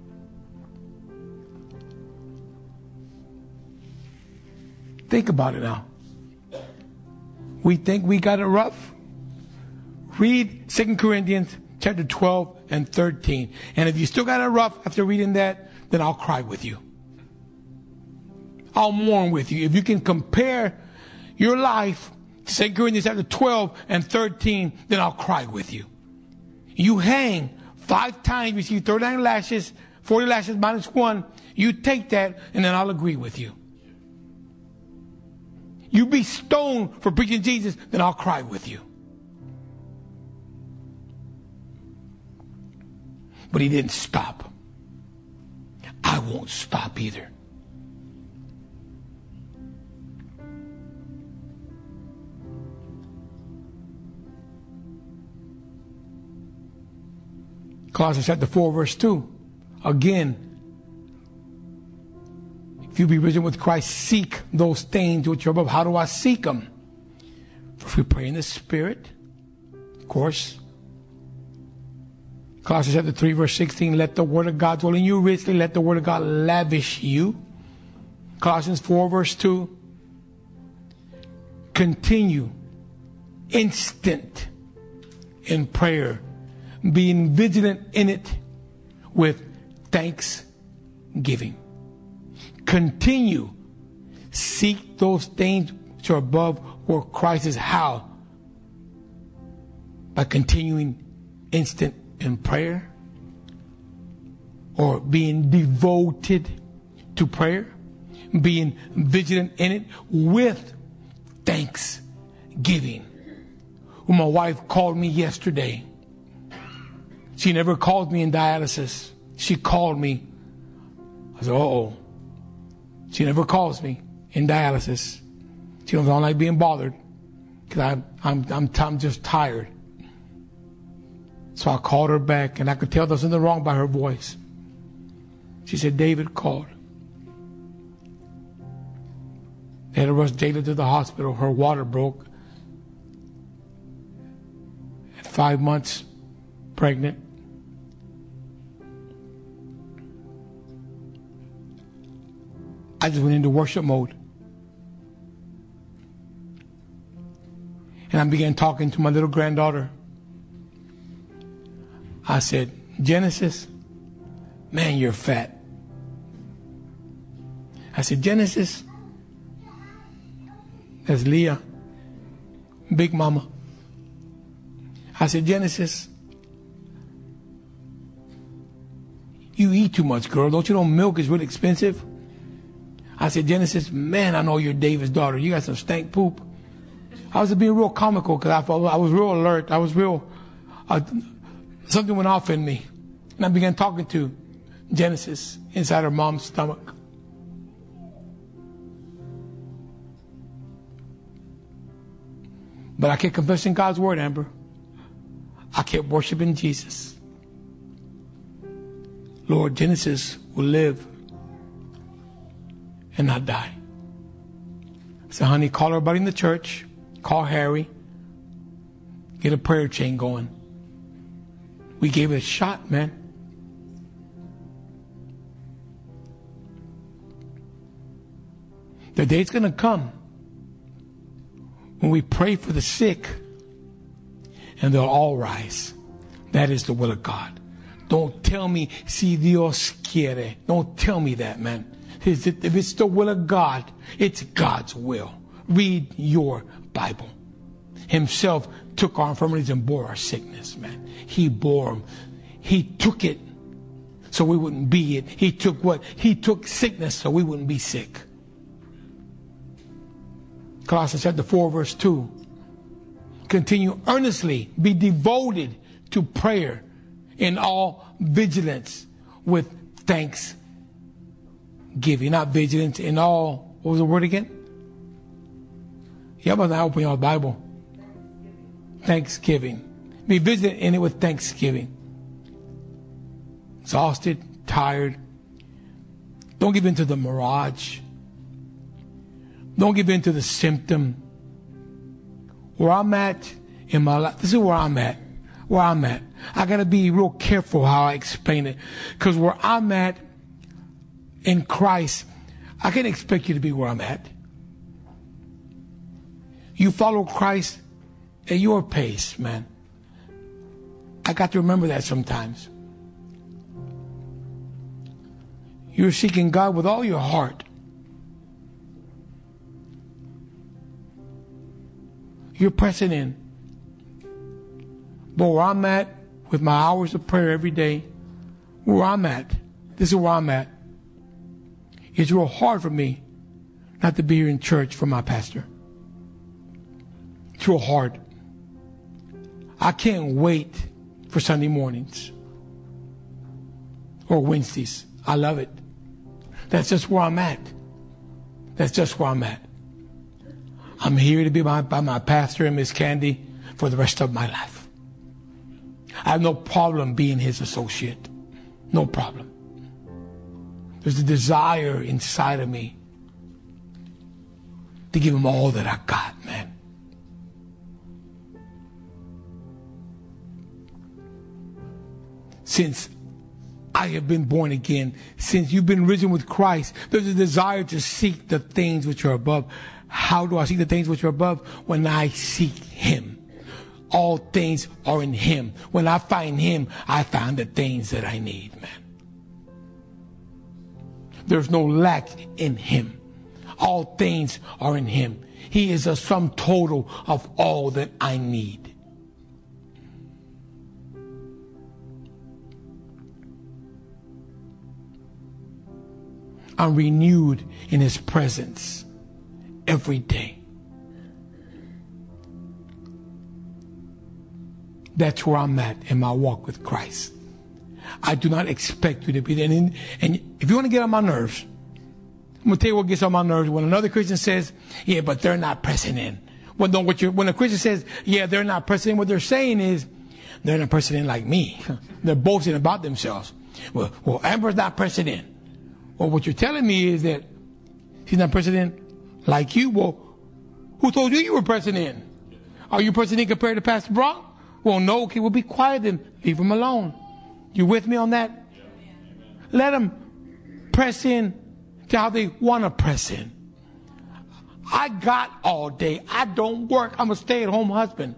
[SPEAKER 1] Think about it now. We think we got it rough. Read Second Corinthians chapter twelve and thirteen. And if you still got it rough after reading that, then I'll cry with you. I'll mourn with you. If you can compare your life to Second Corinthians chapter twelve and thirteen, then I'll cry with you. You hang five times, receive thirty-nine lashes, forty lashes minus one. You take that, and then I'll agree with you. You be stoned for preaching Jesus, then I'll cry with you. But he didn't stop. I won't stop either. Colossians chapter four, verse two. Again, if you be risen with Christ, seek those things which are above. How do I seek them? For if we pray in the Spirit, of course. Colossians chapter three, verse sixteen. Let the word of God dwell in you richly. Let the word of God lavish you. Colossians four, verse two. Continue instant in prayer, being vigilant in it with thanksgiving. Continue. Seek those things which are above where Christ is. How? By continuing instant in prayer, or being devoted to prayer, being vigilant in it with thanksgiving. When my wife called me yesterday, she never called me in dialysis. She called me. I said, uh-oh. She never calls me in dialysis. She don't, don't like being bothered because I'm, I'm, I'm, I'm just tired. So I called her back, and I could tell there was something wrong by her voice. She said, David called. They had to rush Jayla to the hospital. Her water broke. At five months pregnant. I just went into worship mode. And I began talking to my little granddaughter. I said, Genesis, man, you're fat. I said, Genesis, that's Leah, Big Mama. I said, Genesis, you eat too much, girl. Don't you know milk is really expensive? I said, Genesis, man, I know you're David's daughter. You got some stank poop. I was being real comical because I, I was real alert. I was real, uh, something went off in me. And I began talking to Genesis inside her mom's stomach. But I kept confessing God's word, Amber. I kept worshiping Jesus. Lord, Genesis will live and not die. I said, honey, call everybody in the church. Call Harry. Get a prayer chain going. We gave it a shot, man. The day's going to come when we pray for the sick and they'll all rise. That is the will of God. Don't tell me, si Dios quiere. Don't tell me that, man. If it's the will of God, it's God's will. Read your Bible. Himself took our infirmities and bore our sickness, man. He bore them. He took it so we wouldn't be it. He took what? He took sickness so we wouldn't be sick. Colossians chapter four, verse two. Continue earnestly, be devoted to prayer in all vigilance with thanksgiving. Not vigilance, in all, what was the word again? Y'all must not open your Bible. Thanksgiving. Be vigilant in it with thanksgiving. Exhausted, tired. Don't give in to the mirage. Don't give in to the symptom. Where I'm at in my life, this is where I'm at. Where I'm at. I got to be real careful how I explain it. Because where I'm at in Christ, I can't expect you to be where I'm at. You follow Christ at your pace, man. I got to remember that sometimes. You're seeking God with all your heart. You're pressing in. But where I'm at, with my hours of prayer every day, where I'm at, this is where I'm at. It's real hard for me not to be here in church for my pastor. It's real hard. I can't wait for Sunday mornings or Wednesdays. I love it. That's just where I'm at. That's just where I'm at. I'm here to be by, by my pastor and Miss Candy for the rest of my life. I have no problem being his associate. No problem. There's a desire inside of me to give him all that I got, man. Since I have been born again, since you've been risen with Christ, there's a desire to seek the things which are above. How do I seek the things which are above? When I seek Him. All things are in Him. When I find Him, I find the things that I need, man. There's no lack in Him. All things are in Him. He is a sum total of all that I need. I'm renewed in His presence every day. That's where I'm at in my walk with Christ. I do not expect you to be there. And, and if you want to get on my nerves, I'm going to tell you what gets on my nerves. When another Christian says, yeah, but they're not pressing in. Well, no, what you're, when a Christian says, yeah, they're not pressing in, what they're saying is, they're not pressing in like me. They're boasting about themselves. Well, well, Amber's not pressing in. Well, what you're telling me is that she's not pressing in like you. Well, who told you you were pressing in? Are you pressing in compared to Pastor Brock? Well, no. Okay, well, be quiet then. Leave him alone. You with me on that? Yeah. Let them press in to how they want to press in. I got all day. I don't work. I'm a stay-at-home husband.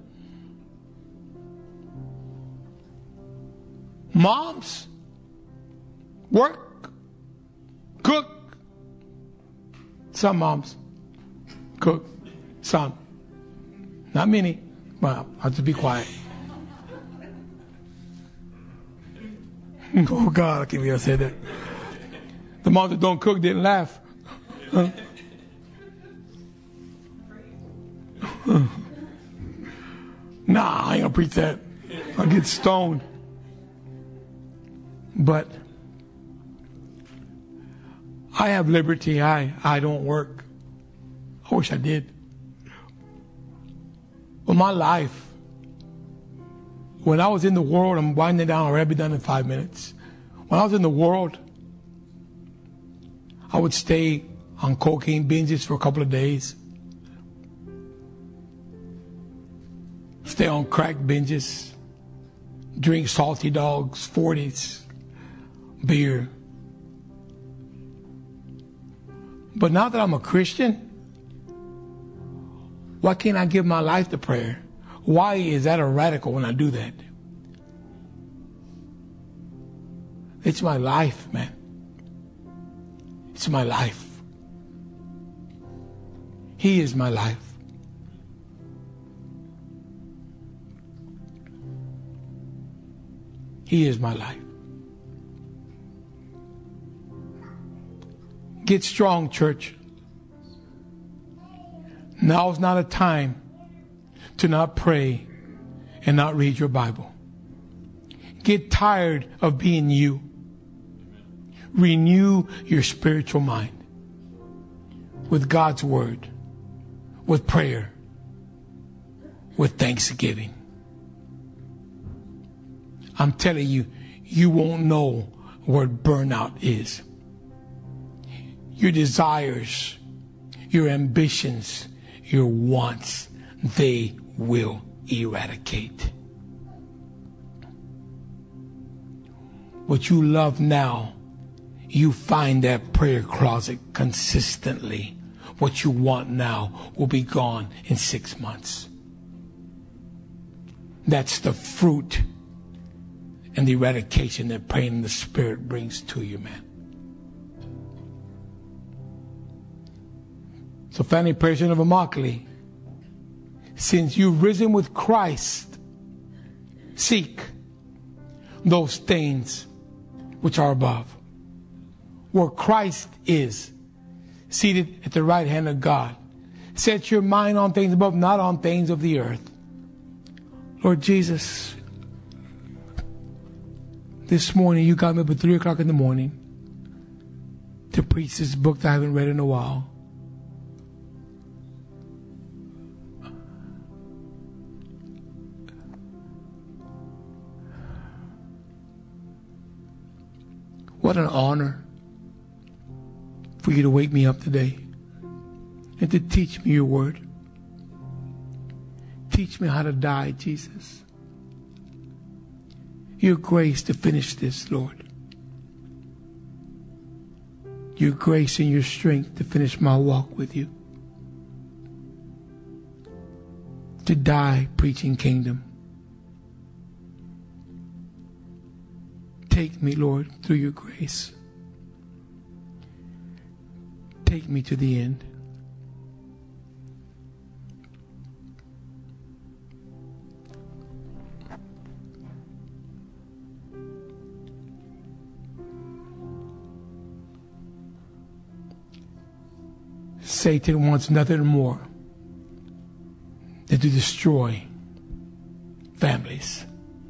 [SPEAKER 1] Moms, work, cook. Some moms cook. Some. Not many. Well, I'll just be quiet. Oh, God, I can't believe I said that. The moms that don't cook didn't laugh. Huh? Nah, I ain't gonna preach that. I'll get stoned. But I have liberty. I, I don't work. I wish I did. But my life, when I was in the world, I'm winding down, I'll already be done in five minutes. When I was in the world, I would stay on cocaine binges for a couple of days. stay on crack binges, drink salty dogs, forties, beer. But now that I'm a Christian, why can't I give my life to prayer? Why is that a radical when I do that? It's my life, man. It's my life. He is my life. He is my life. Get strong, church. Now is not a time to not pray and not read your Bible. Get tired of being you. Renew your spiritual mind with God's word, with prayer, with thanksgiving. I'm telling you, you won't know what burnout is. Your desires, your ambitions, your wants, they will eradicate. What you love now, you find that prayer closet consistently. What you want now will be gone in six months. That's the fruit and the eradication that praying in the Spirit brings to you, man. So, family, prayer of Immokalee, since you've risen with Christ, seek those things which are above, where Christ is, seated at the right hand of God. Set your mind on things above, not on things of the earth. Lord Jesus, this morning you got me up at three o'clock in the morning to preach this book that I haven't read in a while. What an honor for you to wake me up today and to teach me your word. Teach me how to die, Jesus. Your grace to finish this, Lord. Your grace and your strength to finish my walk with you. To die preaching kingdom. Take me, Lord, through your grace. Take me to the end. Satan wants nothing more than to destroy families.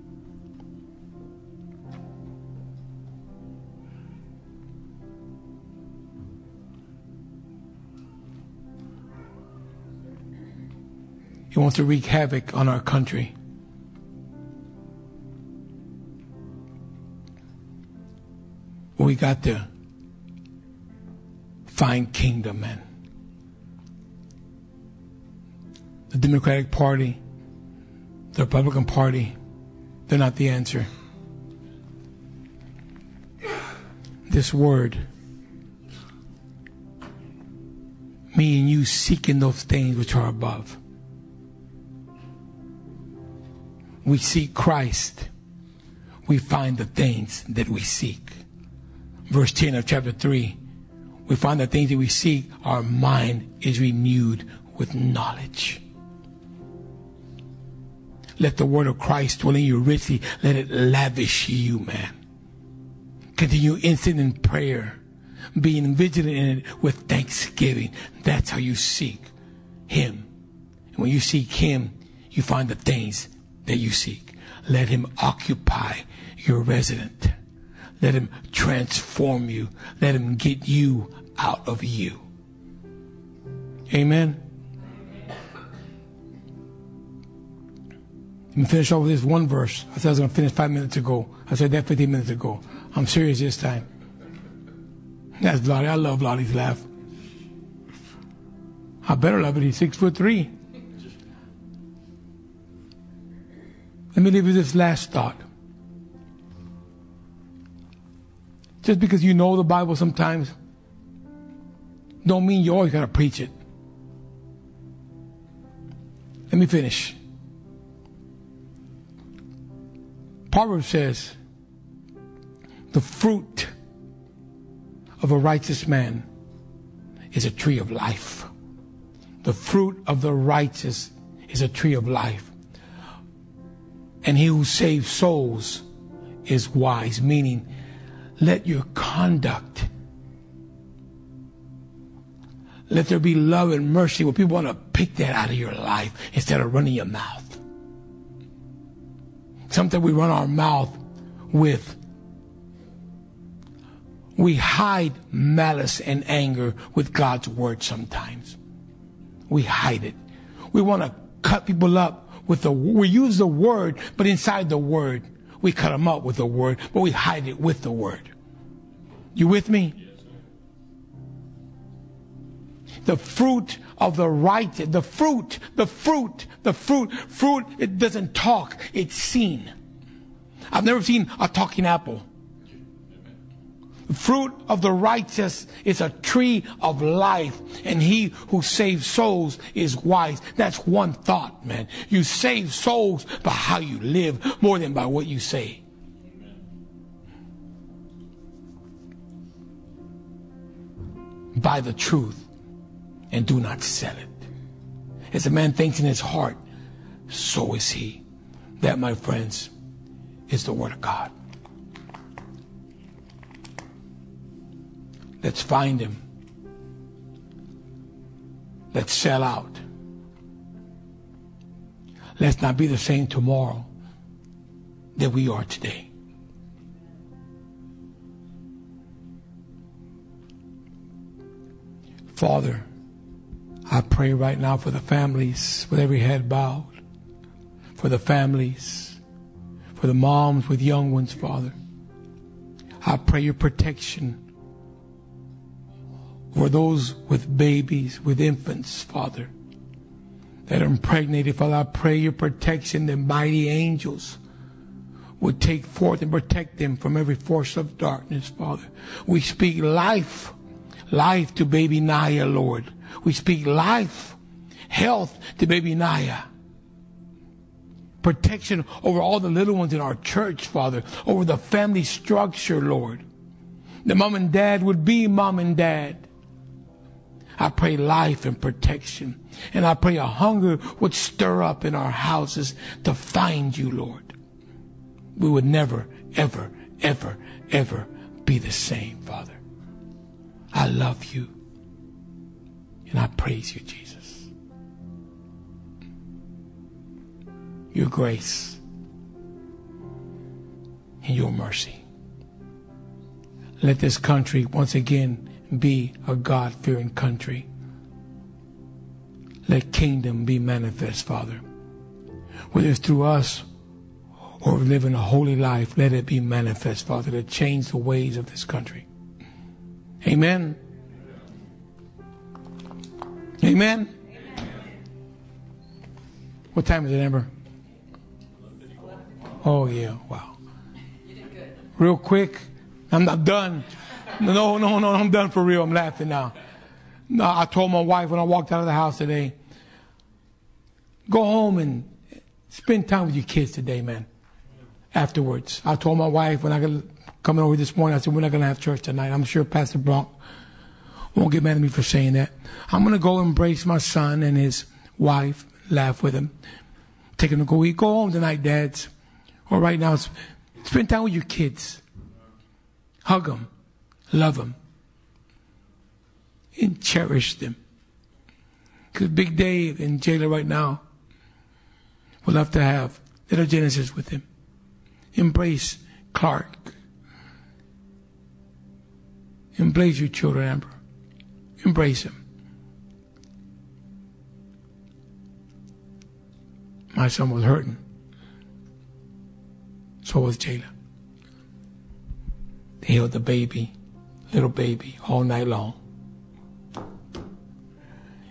[SPEAKER 1] He wants to wreak havoc on our country. We got to find kingdom, man. The Democratic Party, the Republican Party, they're not the answer. This word, me and you seeking those things which are above. We seek Christ, we find the things that we seek. Verse ten of chapter three, we find the things that we seek, our mind is renewed with knowledge. Let the word of Christ dwell in you richly. Let it lavish you, man. Continue instant in prayer, being vigilant in it with thanksgiving. That's how you seek Him. And when you seek Him, you find the things that you seek. Let Him occupy your resident. Let Him transform you. Let Him get you out of you. Amen. Let me finish off with this one verse. I said I was going to finish five minutes ago. I said that fifteen minutes ago. I'm serious this time. That's Blotty. I love Blotty's laugh. I better love it. He's six foot three. me leave you this last thought. Just because you know the Bible sometimes don't mean you always got to preach it. Let me finish. Proverbs says, the fruit of a righteous man is a tree of life. The fruit of the righteous is a tree of life. And he who saves souls is wise, meaning let your conduct, let there be love and mercy where people want to pick that out of your life instead of running your mouth. Sometimes we run our mouth with, we hide malice and anger with God's word sometimes. We hide it. We want to cut people up with the, we use the word, but inside the word, we cut them up with the word, but we hide it with the word. You with me? Yes, sir. The fruit of the righteous, the fruit, the fruit, the fruit, fruit, it doesn't talk, it's seen. I've never seen a talking apple. The fruit of the righteous is a tree of life, and he who saves souls is wise. That's one thought, man. You save souls by how you live more than by what you say. Buy the truth and do not sell it. As a man thinks in his heart, so is he. That, my friends, is the word of God. Let's find him. Let's sell out. Let's not be the same tomorrow that we are today. Father, I pray right now for the families with every head bowed, for the families, for the moms with young ones, Father. I pray your protection for those with babies, with infants, Father, that are impregnated. Father, I pray your protection, the mighty angels would take forth and protect them from every force of darkness, Father. We speak life, life to baby Naya, Lord. We speak life, health to baby Naya. Protection over all the little ones in our church, Father, over the family structure, Lord. The mom and dad would be mom and dad. I pray life and protection. And I pray a hunger would stir up in our houses to find you, Lord. We would never, ever, ever, ever be the same, Father. I love you. And I praise you, Jesus. Your grace and your mercy. Let this country once again be a God-fearing country. Let kingdom be manifest, Father. Whether it's through us or living a holy life, let it be manifest, Father, to change the ways of this country. Amen. Amen. What time is it, Amber? Oh, yeah. Wow.
[SPEAKER 2] You did good.
[SPEAKER 1] Real quick. I'm not done. No, no, no, I'm done for real. I'm laughing now. No, I told my wife when I walked out of the house today, go home and spend time with your kids today, man. Afterwards. I told my wife when I got coming over this morning, I said, we're not going to have church tonight. I'm sure Pastor Bronk won't get mad at me for saying that. I'm going to go embrace my son and his wife, laugh with him, take him to go eat. Go home tonight, dads. Or right now, spend time with your kids. Hug them. Love them. And cherish them. Because Big Dave and Jayla right now will have to have little Genesis with him. Embrace Clark. Embrace your children, Amber. Embrace them. My son was hurting. So was Jayla. They held the baby, little baby, all night long.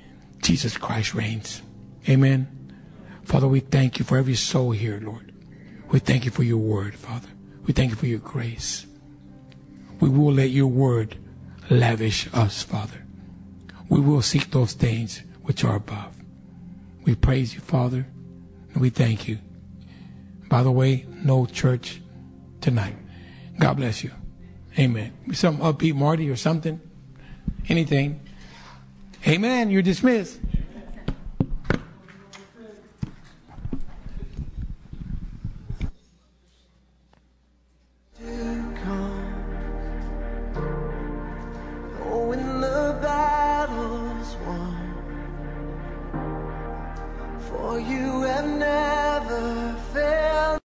[SPEAKER 1] Jesus Christ reigns. Amen. Father, we thank you for every soul here, Lord. We thank you for your word, Father. We thank you for your grace. We will let your word lavish us, Father. We will seek those things which are above. We praise you, Father, and we thank you. By the way, no church tonight. God bless you. Amen. Some upbeat Marty or something? Anything? Amen. You're dismissed.